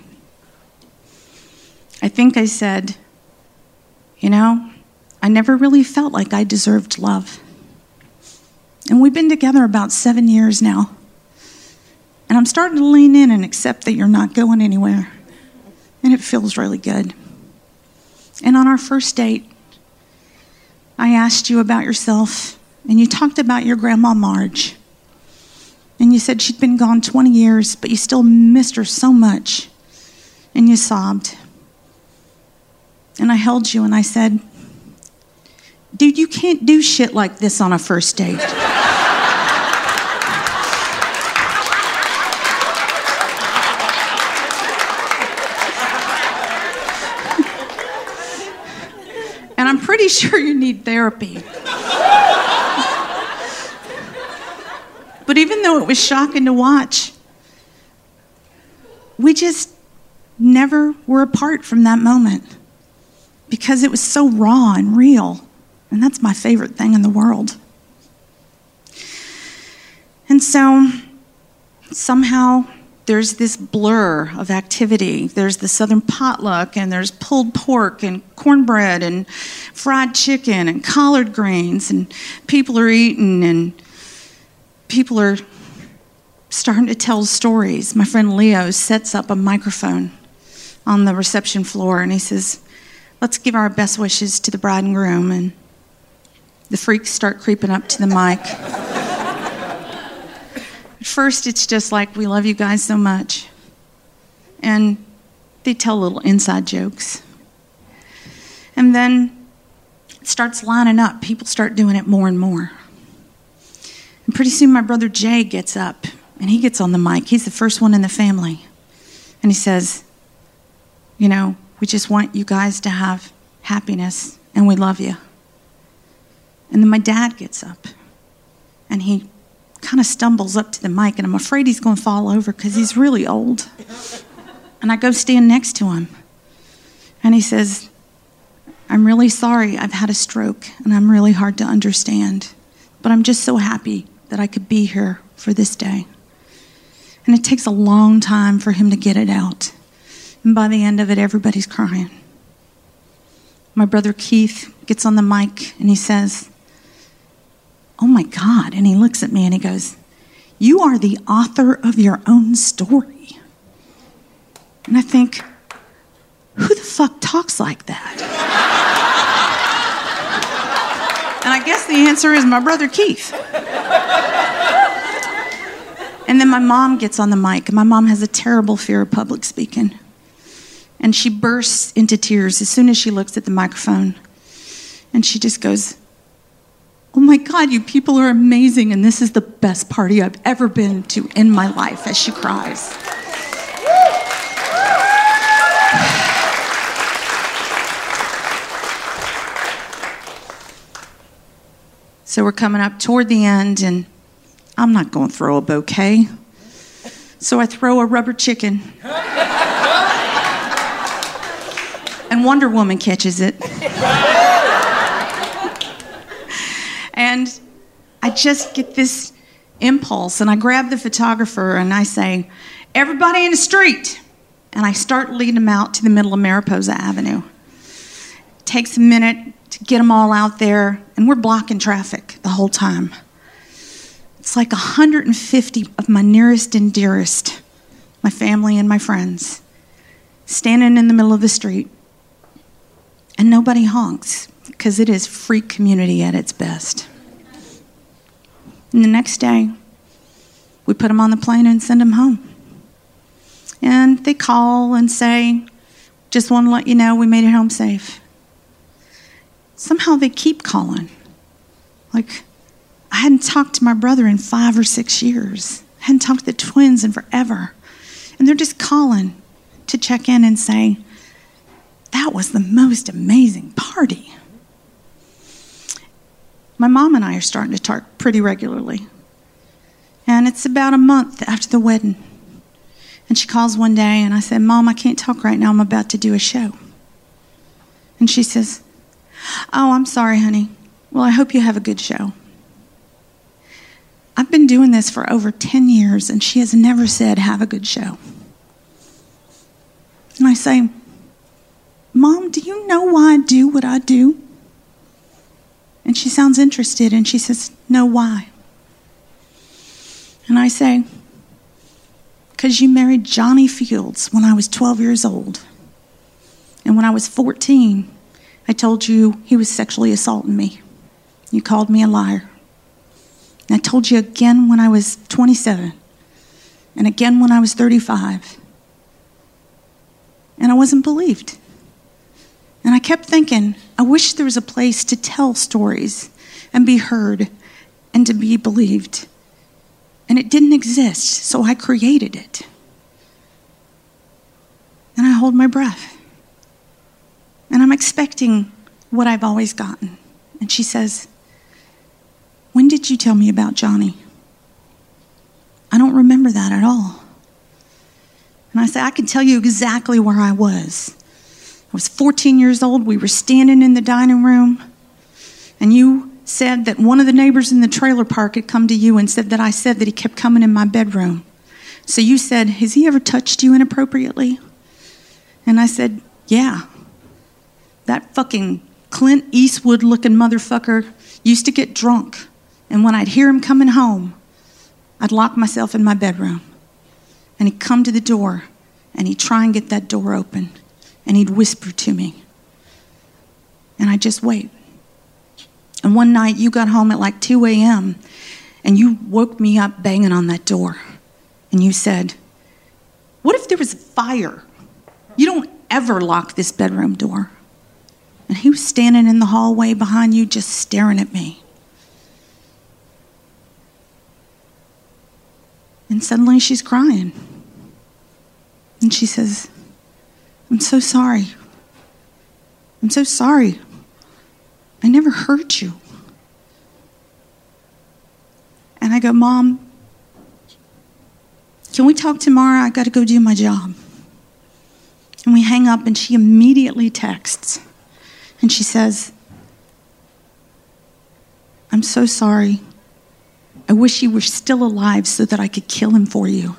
I think I said, you know, I never really felt like I deserved love. And we've been together about seven years now. And I'm starting to lean in and accept that you're not going anywhere. And it feels really good. And on our first date, I asked you about yourself, and you talked about your grandma Marge. And you said she'd been gone twenty years, but you still missed her so much. And you sobbed. And I held you and I said, dude, you can't do shit like this on a first date. And I'm pretty sure you need therapy. But even though it was shocking to watch, we just never were apart from that moment because it was so raw and real. And that's my favorite thing in the world. And so somehow there's this blur of activity. There's the Southern potluck, and there's pulled pork and cornbread and fried chicken and collard greens, and people are eating and people are starting to tell stories. My friend Leo sets up a microphone on the reception floor, and he says, "Let's give our best wishes to the bride and groom." And the freaks start creeping up to the mic. At first, it's just like, "We love you guys so much." And they tell little inside jokes. And then it starts lining up. People start doing it more and more. And pretty soon my brother Jay gets up And he gets on the mic. He's the first one in the family. And he says, you know, we just want you guys to have happiness, and we love you. And then my dad gets up, and he kind of stumbles up to the mic, and I'm afraid he's going to fall over because he's really old. And I go stand next to him, and he says, I'm really sorry I've had a stroke, and I'm really hard to understand, but I'm just so happy that I could be here for this day. And it takes a long time for him to get it out. And by the end of it, everybody's crying. My brother Keith gets on the mic and he says, oh my God. And he looks at me and he goes, you are the author of your own story. And I think, who the fuck talks like that? And I guess the answer is my brother Keith. And then my mom gets on the mic, and my mom has a terrible fear of public speaking. And she bursts into tears as soon as she looks at the microphone. And she just goes, oh my God, you people are amazing, and this is the best party I've ever been to in my life, as she cries. So we're coming up toward the end, and I'm not going to throw a bouquet. So I throw a rubber chicken. And Wonder Woman catches it. And I just get this impulse, and I grab the photographer, and I say, everybody in the street. And I start leading them out to the middle of Mariposa Avenue. It takes a minute to get them all out there, and we're blocking traffic the whole time. It's like one hundred fifty of my nearest and dearest, my family and my friends, standing in the middle of the street. And nobody honks, because it is freak community at its best. And the next day, we put them on the plane and send them home. And they call and say, just want to let you know we made it home safe. Somehow they keep calling. Like, I hadn't talked to my brother in five or six years. I hadn't talked to the twins in forever. And they're just calling to check in and say, that was the most amazing party. My mom and I are starting to talk pretty regularly. And it's about a month after the wedding. And she calls one day and I said, Mom, I can't talk right now. I'm about to do a show. And she says, oh, I'm sorry, honey. Well, I hope you have a good show. I've been doing this for over ten years, and she has never said, have a good show. And I say, Mom, do you know why I do what I do? And she sounds interested, and she says, no, why? And I say, because you married Johnny Fields when I was twelve years old. And when I was fourteen, I told you he was sexually assaulting me. You called me a liar. And I told you again when I was twenty-seven. And again when I was thirty-five. And I wasn't believed. And I kept thinking, I wish there was a place to tell stories and be heard and to be believed. And it didn't exist, so I created it. And I hold my breath. And I'm expecting what I've always gotten. And she says, when did you tell me about Johnny? I don't remember that at all. And I say, I can tell you exactly where I was. I was fourteen years old. We were standing in the dining room. And you said that one of the neighbors in the trailer park had come to you and said that I said that he kept coming in my bedroom. So you said, has he ever touched you inappropriately? And I said, yeah. That fucking Clint Eastwood looking motherfucker used to get drunk. And when I'd hear him coming home, I'd lock myself in my bedroom. And he'd come to the door, and he'd try and get that door open. And he'd whisper to me. And I'd just wait. And one night, you got home at like two a.m., and you woke me up banging on that door. And you said, what if there was a fire? You don't ever lock this bedroom door. And he was standing in the hallway behind you just staring at me. And suddenly she's crying. And she says, I'm so sorry. I'm so sorry. I never hurt you. And I go, Mom, can we talk tomorrow? I got to go do my job. And we hang up, and she immediately texts. And she says, I'm so sorry. I wish he were still alive so that I could kill him for you.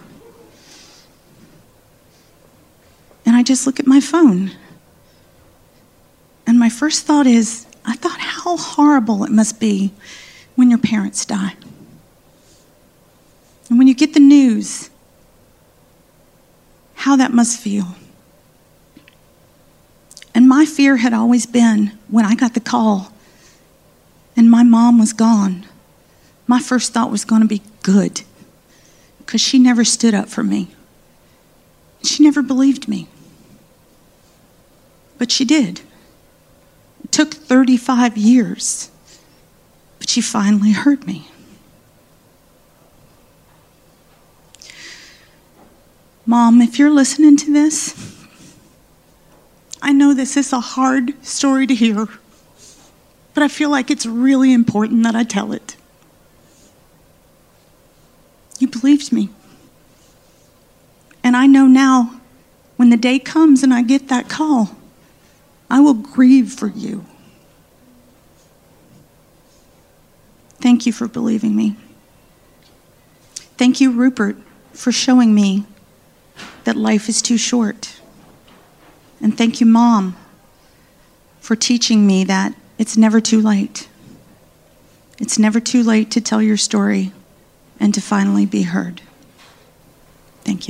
And I just look at my phone. And my first thought is, I thought how horrible it must be when your parents die. And when you get the news, how that must feel. And my fear had always been, when I got the call and my mom was gone, my first thought was going to be good, because she never stood up for me. She never believed me. But she did. It took thirty-five years, but she finally heard me. Mom, if you're listening to this, I know this is a hard story to hear, but I feel like it's really important that I tell it. You believed me. And I know now, when the day comes and I get that call, I will grieve for you. Thank you for believing me. Thank you, Rupert, for showing me that life is too short. And thank you, Mom, for teaching me that it's never too late. It's never too late to tell your story and to finally be heard. Thank you.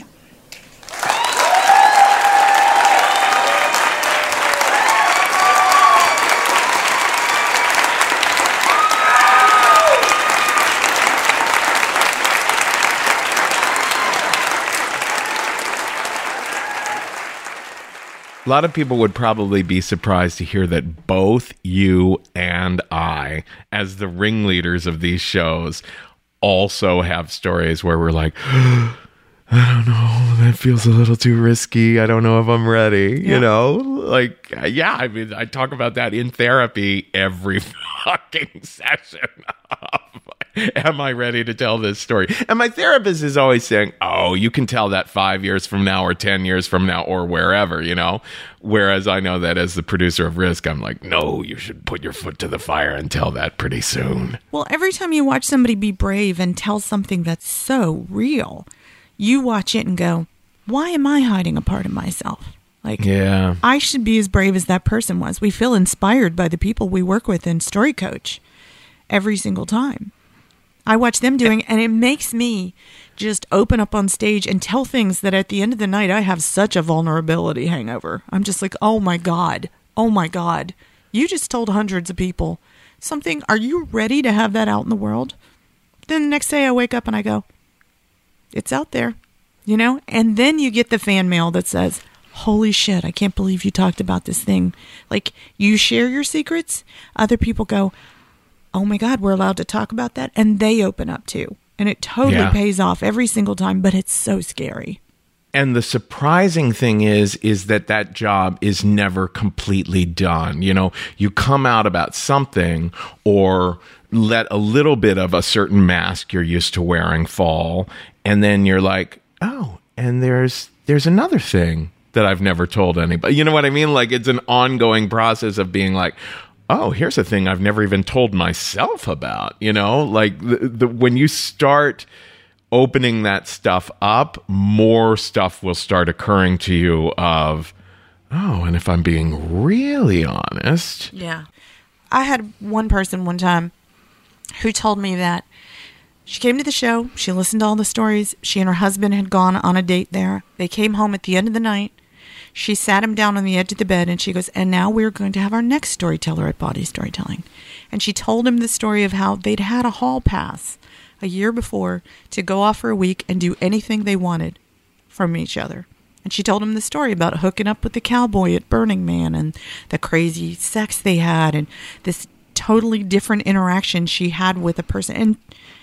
A lot of people would probably be surprised to hear that both you and I, as the ringleaders of these shows, also have stories where we're like, I don't know, that feels a little too risky. I don't know if I'm ready. Yeah. You know, like, yeah, I mean, I talk about that in therapy every fucking session. Am I ready to tell this story? And my therapist is always saying, oh, you can tell that five years from now or ten years from now or wherever, you know? Whereas I know that as the producer of Risk, I'm like, no, you should put your foot to the fire and tell that pretty soon. Well, every time you watch somebody be brave and tell something that's so real, you watch it and go, why am I hiding a part of myself? Like, yeah. I should be as brave as that person was. We feel inspired by the people we work with in Story Coach every single time. I watch them doing, and it makes me just open up on stage and tell things that at the end of the night, I have such a vulnerability hangover. I'm just like, oh my God, oh my God. You just told hundreds of people something. Are you ready to have that out in the world? Then the next day I wake up and I go, it's out there, you know? And then you get the fan mail that says, holy shit, I can't believe you talked about this thing. Like, you share your secrets, other people go, oh my God, we're allowed to talk about that. And they open up too. And it totally yeah. pays off every single time, but it's so scary. And the surprising thing is, is that that job is never completely done. You know, you come out about something or let a little bit of a certain mask you're used to wearing fall. And then you're like, oh, and there's, there's another thing that I've never told anybody. You know what I mean? Like, it's an ongoing process of being like, oh, here's a thing I've never even told myself about, you know, like the, the, when you start opening that stuff up, more stuff will start occurring to you of, oh, and if I'm being really honest. Yeah. I had one person one time who told me that she came to the show. She listened to all the stories. She and her husband had gone on a date there. They came home at the end of the night. She sat him down on the edge of the bed and she goes, and now we're going to have our next storyteller at Body Storytelling. And she told him the story of how they'd had a hall pass a year before to go off for a week and do anything they wanted from each other. And she told him the story about hooking up with the cowboy at Burning Man and the crazy sex they had and this totally different interaction she had with a person. And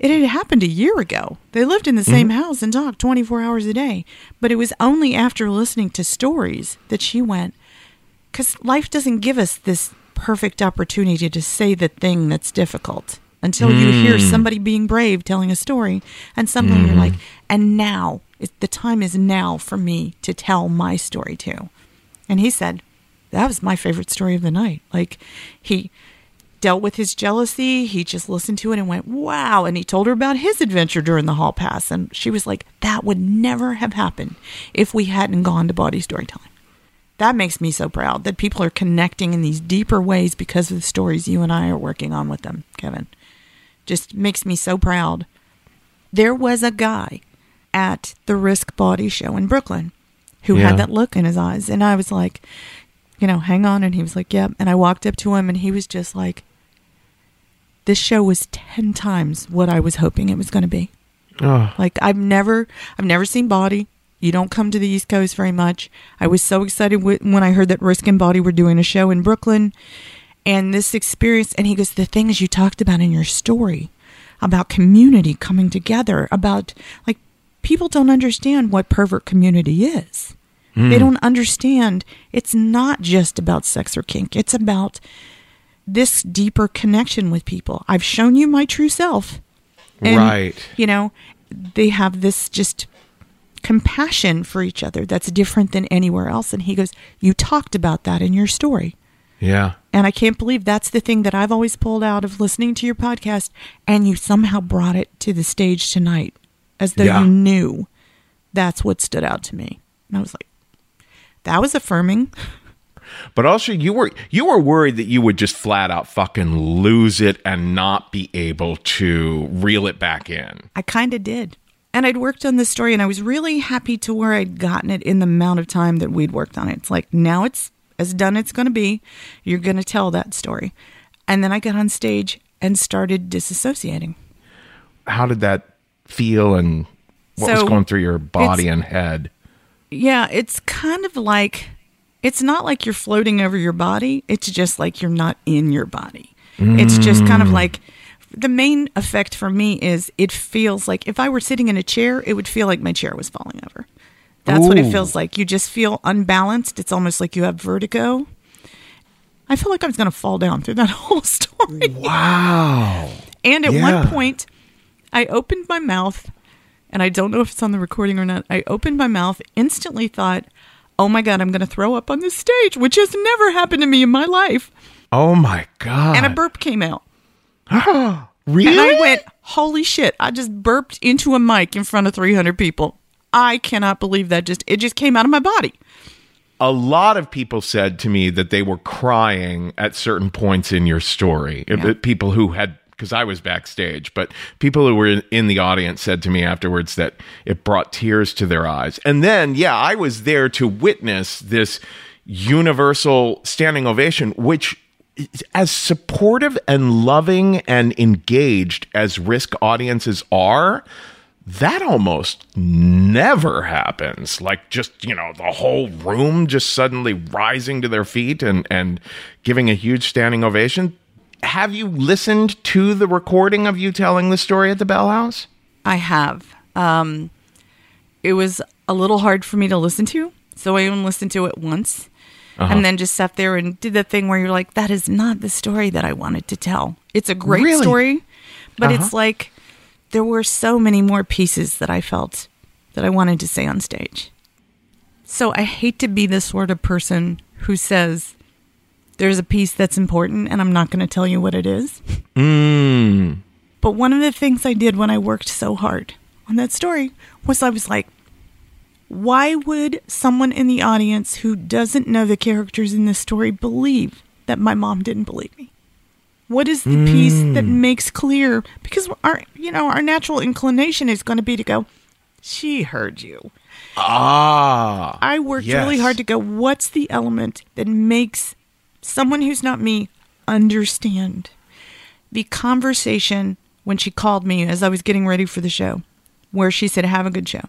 It had happened a year ago. They lived in the same mm-hmm. house and talked twenty-four hours a day. But it was only after listening to stories that she went, because life doesn't give us this perfect opportunity to say the thing that's difficult until mm. you hear somebody being brave telling a story, and suddenly mm. you're like, and now, it, the time is now for me to tell my story too. And he said, that was my favorite story of the night. Like, he dealt with his jealousy. He just listened to it and went, wow. And he told her about his adventure during the hall pass. And she was like, that would never have happened if we hadn't gone to Body Storytelling. That makes me so proud that people are connecting in these deeper ways because of the stories you and I are working on with them, Kevin. Just makes me so proud. There was a guy at the Risk Body Show in Brooklyn who yeah. had that look in his eyes. And I was like, you know, hang on. And he was like, yep. Yeah. And I walked up to him and he was just like, this show was ten times what I was hoping it was going to be. Oh. Like, I've never, I've never seen Body. You don't come to the East Coast very much. I was so excited when I heard that Risk and Body were doing a show in Brooklyn. And this experience, and he goes, the things you talked about in your story, about community coming together, about, like, people don't understand what pervert community is. Mm. They don't understand. It's not just about sex or kink. It's about this deeper connection with people. I've shown you my true self. And, right. You know, they have this just compassion for each other that's different than anywhere else. And he goes, you talked about that in your story. Yeah. And I can't believe that's the thing that I've always pulled out of listening to your podcast, and you somehow brought it to the stage tonight as though yeah. you knew that's what stood out to me. And I was like, that was affirming. But also, you were you were worried that you would just flat out fucking lose it and not be able to reel it back in. I kind of did. And I'd worked on this story, and I was really happy to where I'd gotten it in the amount of time that we'd worked on it. It's like, now it's as done it's going to be. You're going to tell that story. And then I got on stage and started disassociating. How did that feel, and what so was going through your body and head? Yeah, it's kind of like, it's not like you're floating over your body. It's just like you're not in your body. Mm. It's just kind of like, the main effect for me is it feels like if I were sitting in a chair, it would feel like my chair was falling over. That's Ooh. What it feels like. You just feel unbalanced. It's almost like you have vertigo. I feel like I was going to fall down through that whole story. Wow. And at yeah. one point, I opened my mouth, and I don't know if it's on the recording or not. I opened my mouth, instantly thought, oh my God, I'm going to throw up on this stage, which has never happened to me in my life. Oh my God. And a burp came out. Really? And I went, holy shit, I just burped into a mic in front of three hundred people. I cannot believe that just, it just came out of my body. A lot of people said to me that they were crying at certain points in your story. Yeah. People who had, because I was backstage, but people who were in, in the audience said to me afterwards that it brought tears to their eyes. And then, yeah, I was there to witness this universal standing ovation, which, as supportive and loving and engaged as Risk audiences are, that almost never happens. Like, just, you know, the whole room just suddenly rising to their feet and, and giving a huge standing ovation. Have you listened to the recording of you telling the story at the Bell House? I have. Um, it was a little hard for me to listen to, so I only listened to it once. Uh-huh. And then just sat there and did the thing where you're like, that is not the story that I wanted to tell. It's a great really? story, but uh-huh. it's like there were so many more pieces that I felt that I wanted to say on stage. So I hate to be the sort of person who says, there's a piece that's important and I'm not going to tell you what it is. Mm. But one of the things I did when I worked so hard on that story was I was like, why would someone in the audience who doesn't know the characters in this story believe that my mom didn't believe me? What is the mm. piece that makes clear? Because our, you know, our natural inclination is going to be to go, she heard you. Ah. I worked yes. really hard to go, what's the element that makes someone who's not me understand? The conversation when she called me as I was getting ready for the show, where she said, have a good show.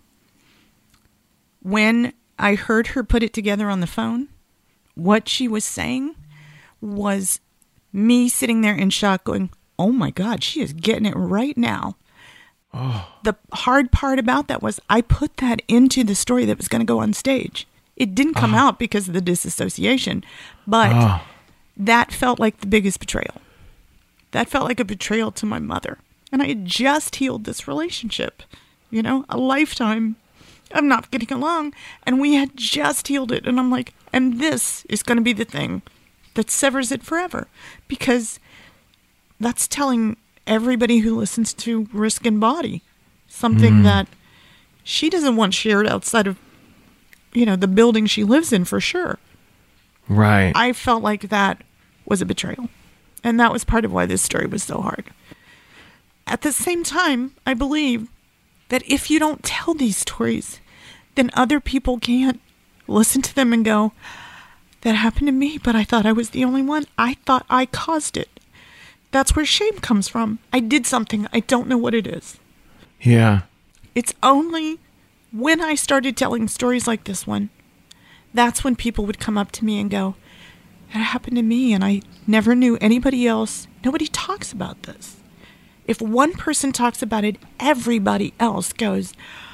When I heard her put it together on the phone, what she was saying was me sitting there in shock going, oh my God, she is getting it right now. Oh. The hard part about that was I put that into the story that was going to go on stage. It didn't come Oh. out because of the disassociation, but Oh. that felt like the biggest betrayal. That felt like a betrayal to my mother. And I had just healed this relationship, you know, a lifetime of not getting along. And we had just healed it. And I'm like, and this is going to be the thing that severs it forever. Because that's telling everybody who listens to Risk and Body something Mm. that she doesn't want shared outside of, you know, the building she lives in for sure. Right. I felt like that was a betrayal. And that was part of why this story was so hard. At the same time, I believe that if you don't tell these stories, then other people can't listen to them and go, that happened to me, but I thought I was the only one. I thought I caused it. That's where shame comes from. I did something. I don't know what it is. Yeah. It's only when I started telling stories like this one, that's when people would come up to me and go, that happened to me and I never knew anybody else. Nobody talks about this. If one person talks about it, everybody else goes,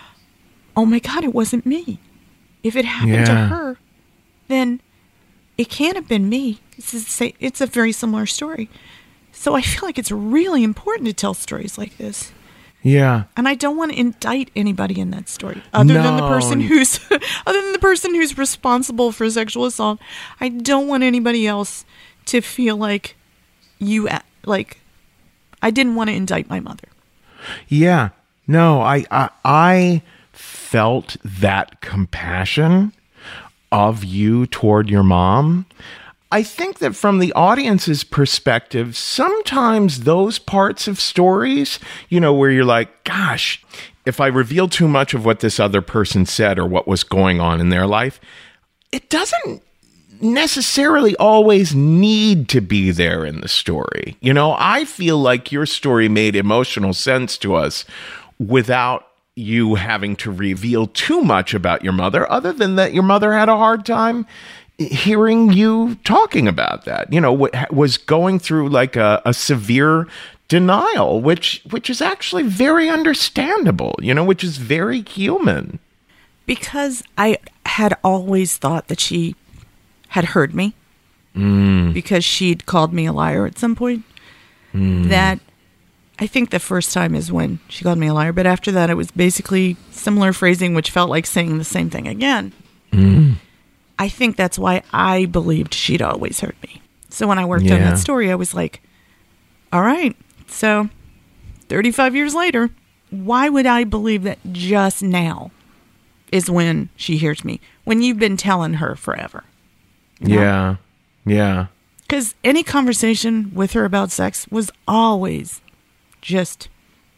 oh my God, it wasn't me. If it happened to Yeah. her, then it can't have been me. It's, the sa- it's a very similar story. So I feel like it's really important to tell stories like this. Yeah. And I don't want to indict anybody in that story, other than the No. person who's, other than the person who's responsible for sexual assault. I don't want anybody else to feel like you, a- like, I didn't want to indict my mother. Yeah. No, I, I I felt that compassion of you toward your mom. I think that from the audience's perspective, sometimes those parts of stories, you know, where you're like, gosh, if I reveal too much of what this other person said or what was going on in their life, it doesn't necessarily always need to be there in the story. You know, I feel like your story made emotional sense to us without you having to reveal too much about your mother, other than that your mother had a hard time hearing you talking about that, you know, was going through like a, a severe denial, which which is actually very understandable, you know, which is very human. Because I had always thought that she had heard me, Mm. because she'd called me a liar at some point. Mm. That I think the first time is when she called me a liar, but after that it was basically similar phrasing, which felt like saying the same thing again. Mm. I think that's why I believed she'd always heard me. So when I worked on Yeah. that story, I was like, all right, so thirty-five years later, why would I believe that just now is when she hears me? When you've been telling her forever. You know? Yeah. Yeah. Because any conversation with her about sex was always just...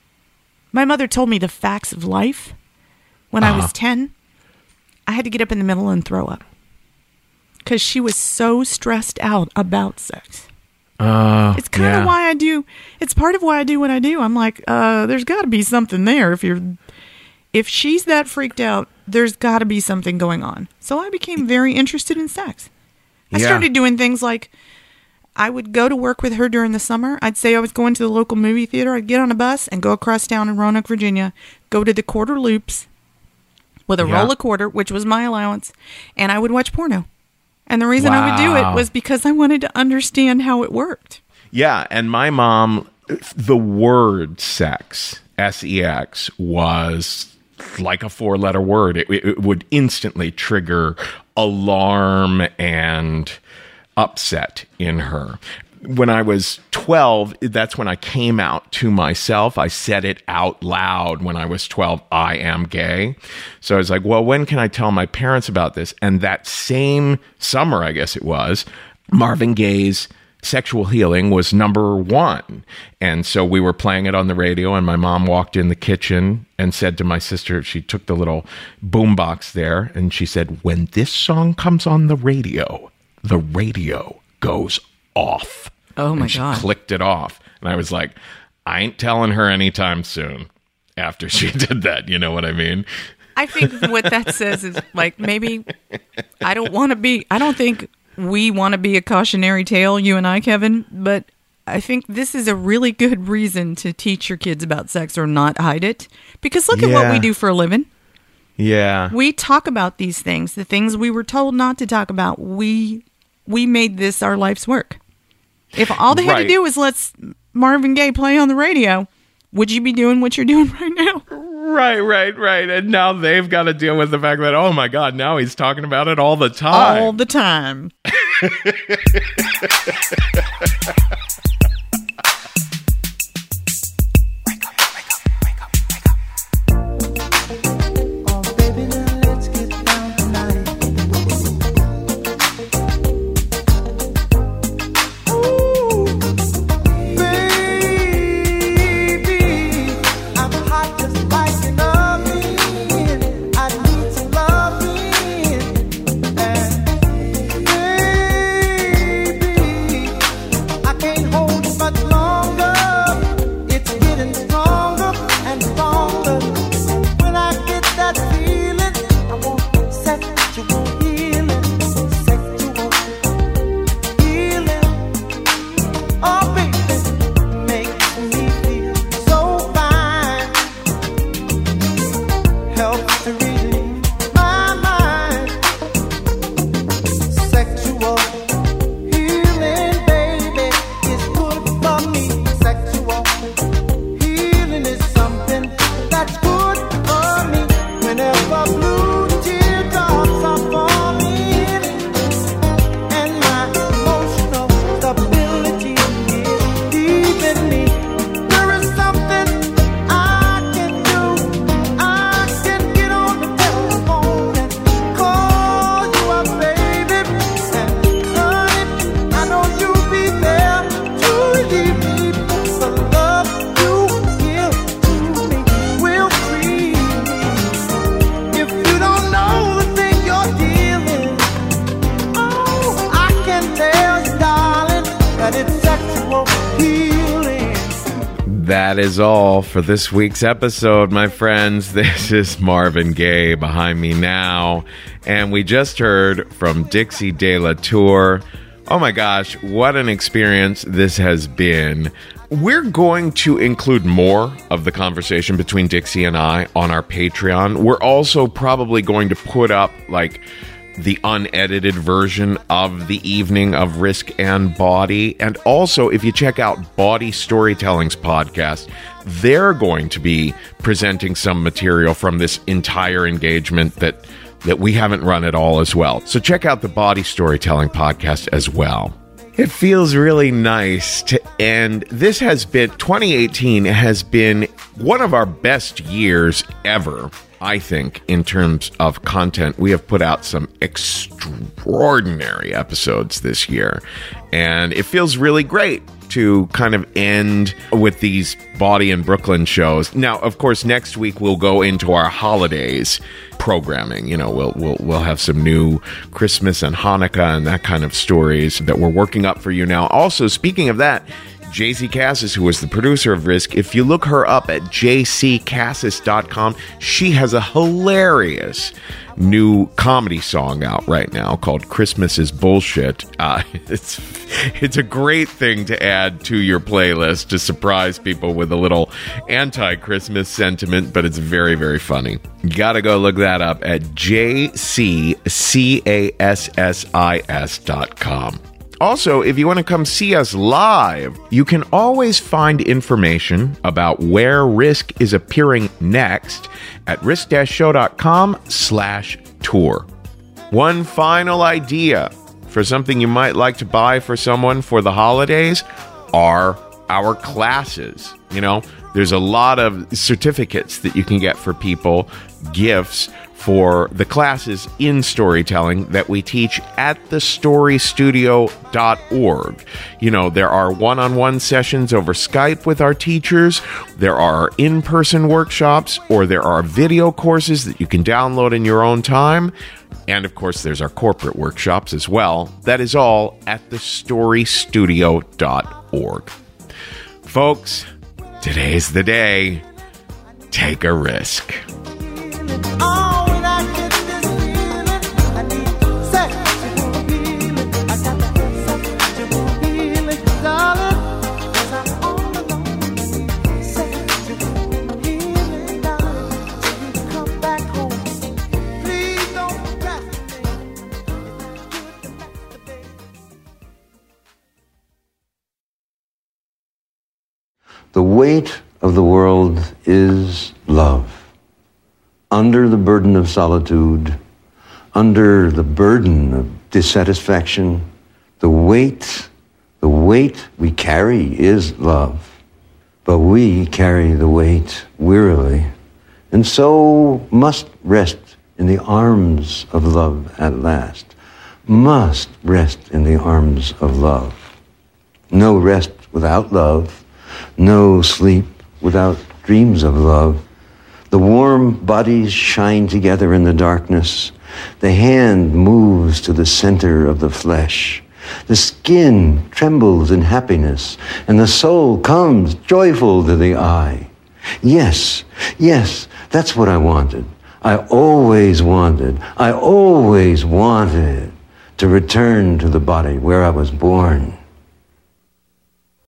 My mother told me the facts of life when I Uh-huh. was ten. I had to get up in the middle and throw up. Because she was so stressed out about sex. Uh, It's kind of yeah. why I do... It's part of why I do what I do. I'm like, uh, there's got to be something there. If you're... If she's that freaked out, there's got to be something going on. So I became very interested in sex. I Yeah. started doing things like I would go to work with her during the summer. I'd say I was going to the local movie theater. I'd get on a bus and go across town in Roanoke, Virginia, go to the Quarter Loops with a Yeah. roll a quarter, which was my allowance, and I would watch porno. And the reason I would do it Wow. was because I wanted to understand how it worked. Yeah, and my mom, the word sex, S E X, was like a four-letter word. It, it would instantly trigger alarm and upset in her. When I was twelve, that's when I came out to myself. I said it out loud when I was twelve, I am gay. So I was like, well, when can I tell my parents about this? And that same summer, I guess it was, Marvin Gaye's Sexual Healing was number one. And so we were playing it on the radio, and my mom walked in the kitchen and said to my sister, she took the little boombox there, and she said, when this song comes on the radio, the radio goes off. Oh, my and she God. clicked it off. And I was like, I ain't telling her anytime soon after she did that. You know what I mean? I think what that says is like, maybe I don't want to be, I don't think we want to be a cautionary tale, you and I, Kevin, but I think this is a really good reason to teach your kids about sex or not hide it. Because look at what Yeah. we do for a living. Yeah. We talk about these things, the things we were told not to talk about. We we made this our life's work. If all they had Right. to do was let Marvin Gaye play on the radio, would you be doing what you're doing right now? Right, right, right. And now they've got to deal with the fact that, oh my God, now he's talking about it all the time. All the time. That is all for this week's episode, my friends. This is Marvin Gaye behind me now, and we just heard from Dixie De La Tour. Oh my gosh, what an experience this has been. We're going to include more of the conversation between Dixie and I on our Patreon. We're also probably going to put up, like, the unedited version of the evening of Risk and Body. And also, if you check out Body Storytelling's podcast, they're going to be presenting some material from this entire engagement that that we haven't run at all as well. So check out the Body Storytelling podcast as well. It feels really nice to end. This has been, twenty eighteen has been one of our best years ever, I think, in terms of content. We have put out some extraordinary episodes this year, and it feels really great to kind of end with these Body in Brooklyn shows. Now, of course, next week we'll go into our holidays programming. You know, we'll we'll we'll have some new Christmas and Hanukkah and that kind of stories that we're working up for you now. Also, speaking of that, J C Cassis, who was the producer of Risk, if you look her up at j c cassis dot com, she has a hilarious new comedy song out right now called Christmas is Bullshit. Uh, it's it's a great thing to add to your playlist to surprise people with a little anti-Christmas sentiment, but it's very, very funny. You gotta go look that up at j c cassis dot com. Also, if you want to come see us live, you can always find information about where Risk is appearing next at risk dash show dot com slash tour. One final idea for something you might like to buy for someone for the holidays are our classes. You know, there's a lot of certificates that you can get for people, gifts for the classes in storytelling that we teach at the story studio dot org. You know, there are one-on-one sessions over Skype with our teachers, there are in-person workshops, or there are video courses that you can download in your own time. And of course, there's our corporate workshops as well. That is all at the story studio dot org. Folks, today's the day. Take a risk. weight of the world is love. Under the burden of solitude, under the burden of dissatisfaction, the weight, the weight we carry is love. But we carry the weight wearily, and so must rest in the arms of love at last. Must rest in the arms of love. No rest without love, no sleep without dreams of love. The warm bodies shine together in the darkness. The hand moves to the center of the flesh. The skin trembles in happiness, and the soul comes joyful to the eye. Yes, yes, that's what I wanted. I always wanted, I always wanted to return to the body where I was born.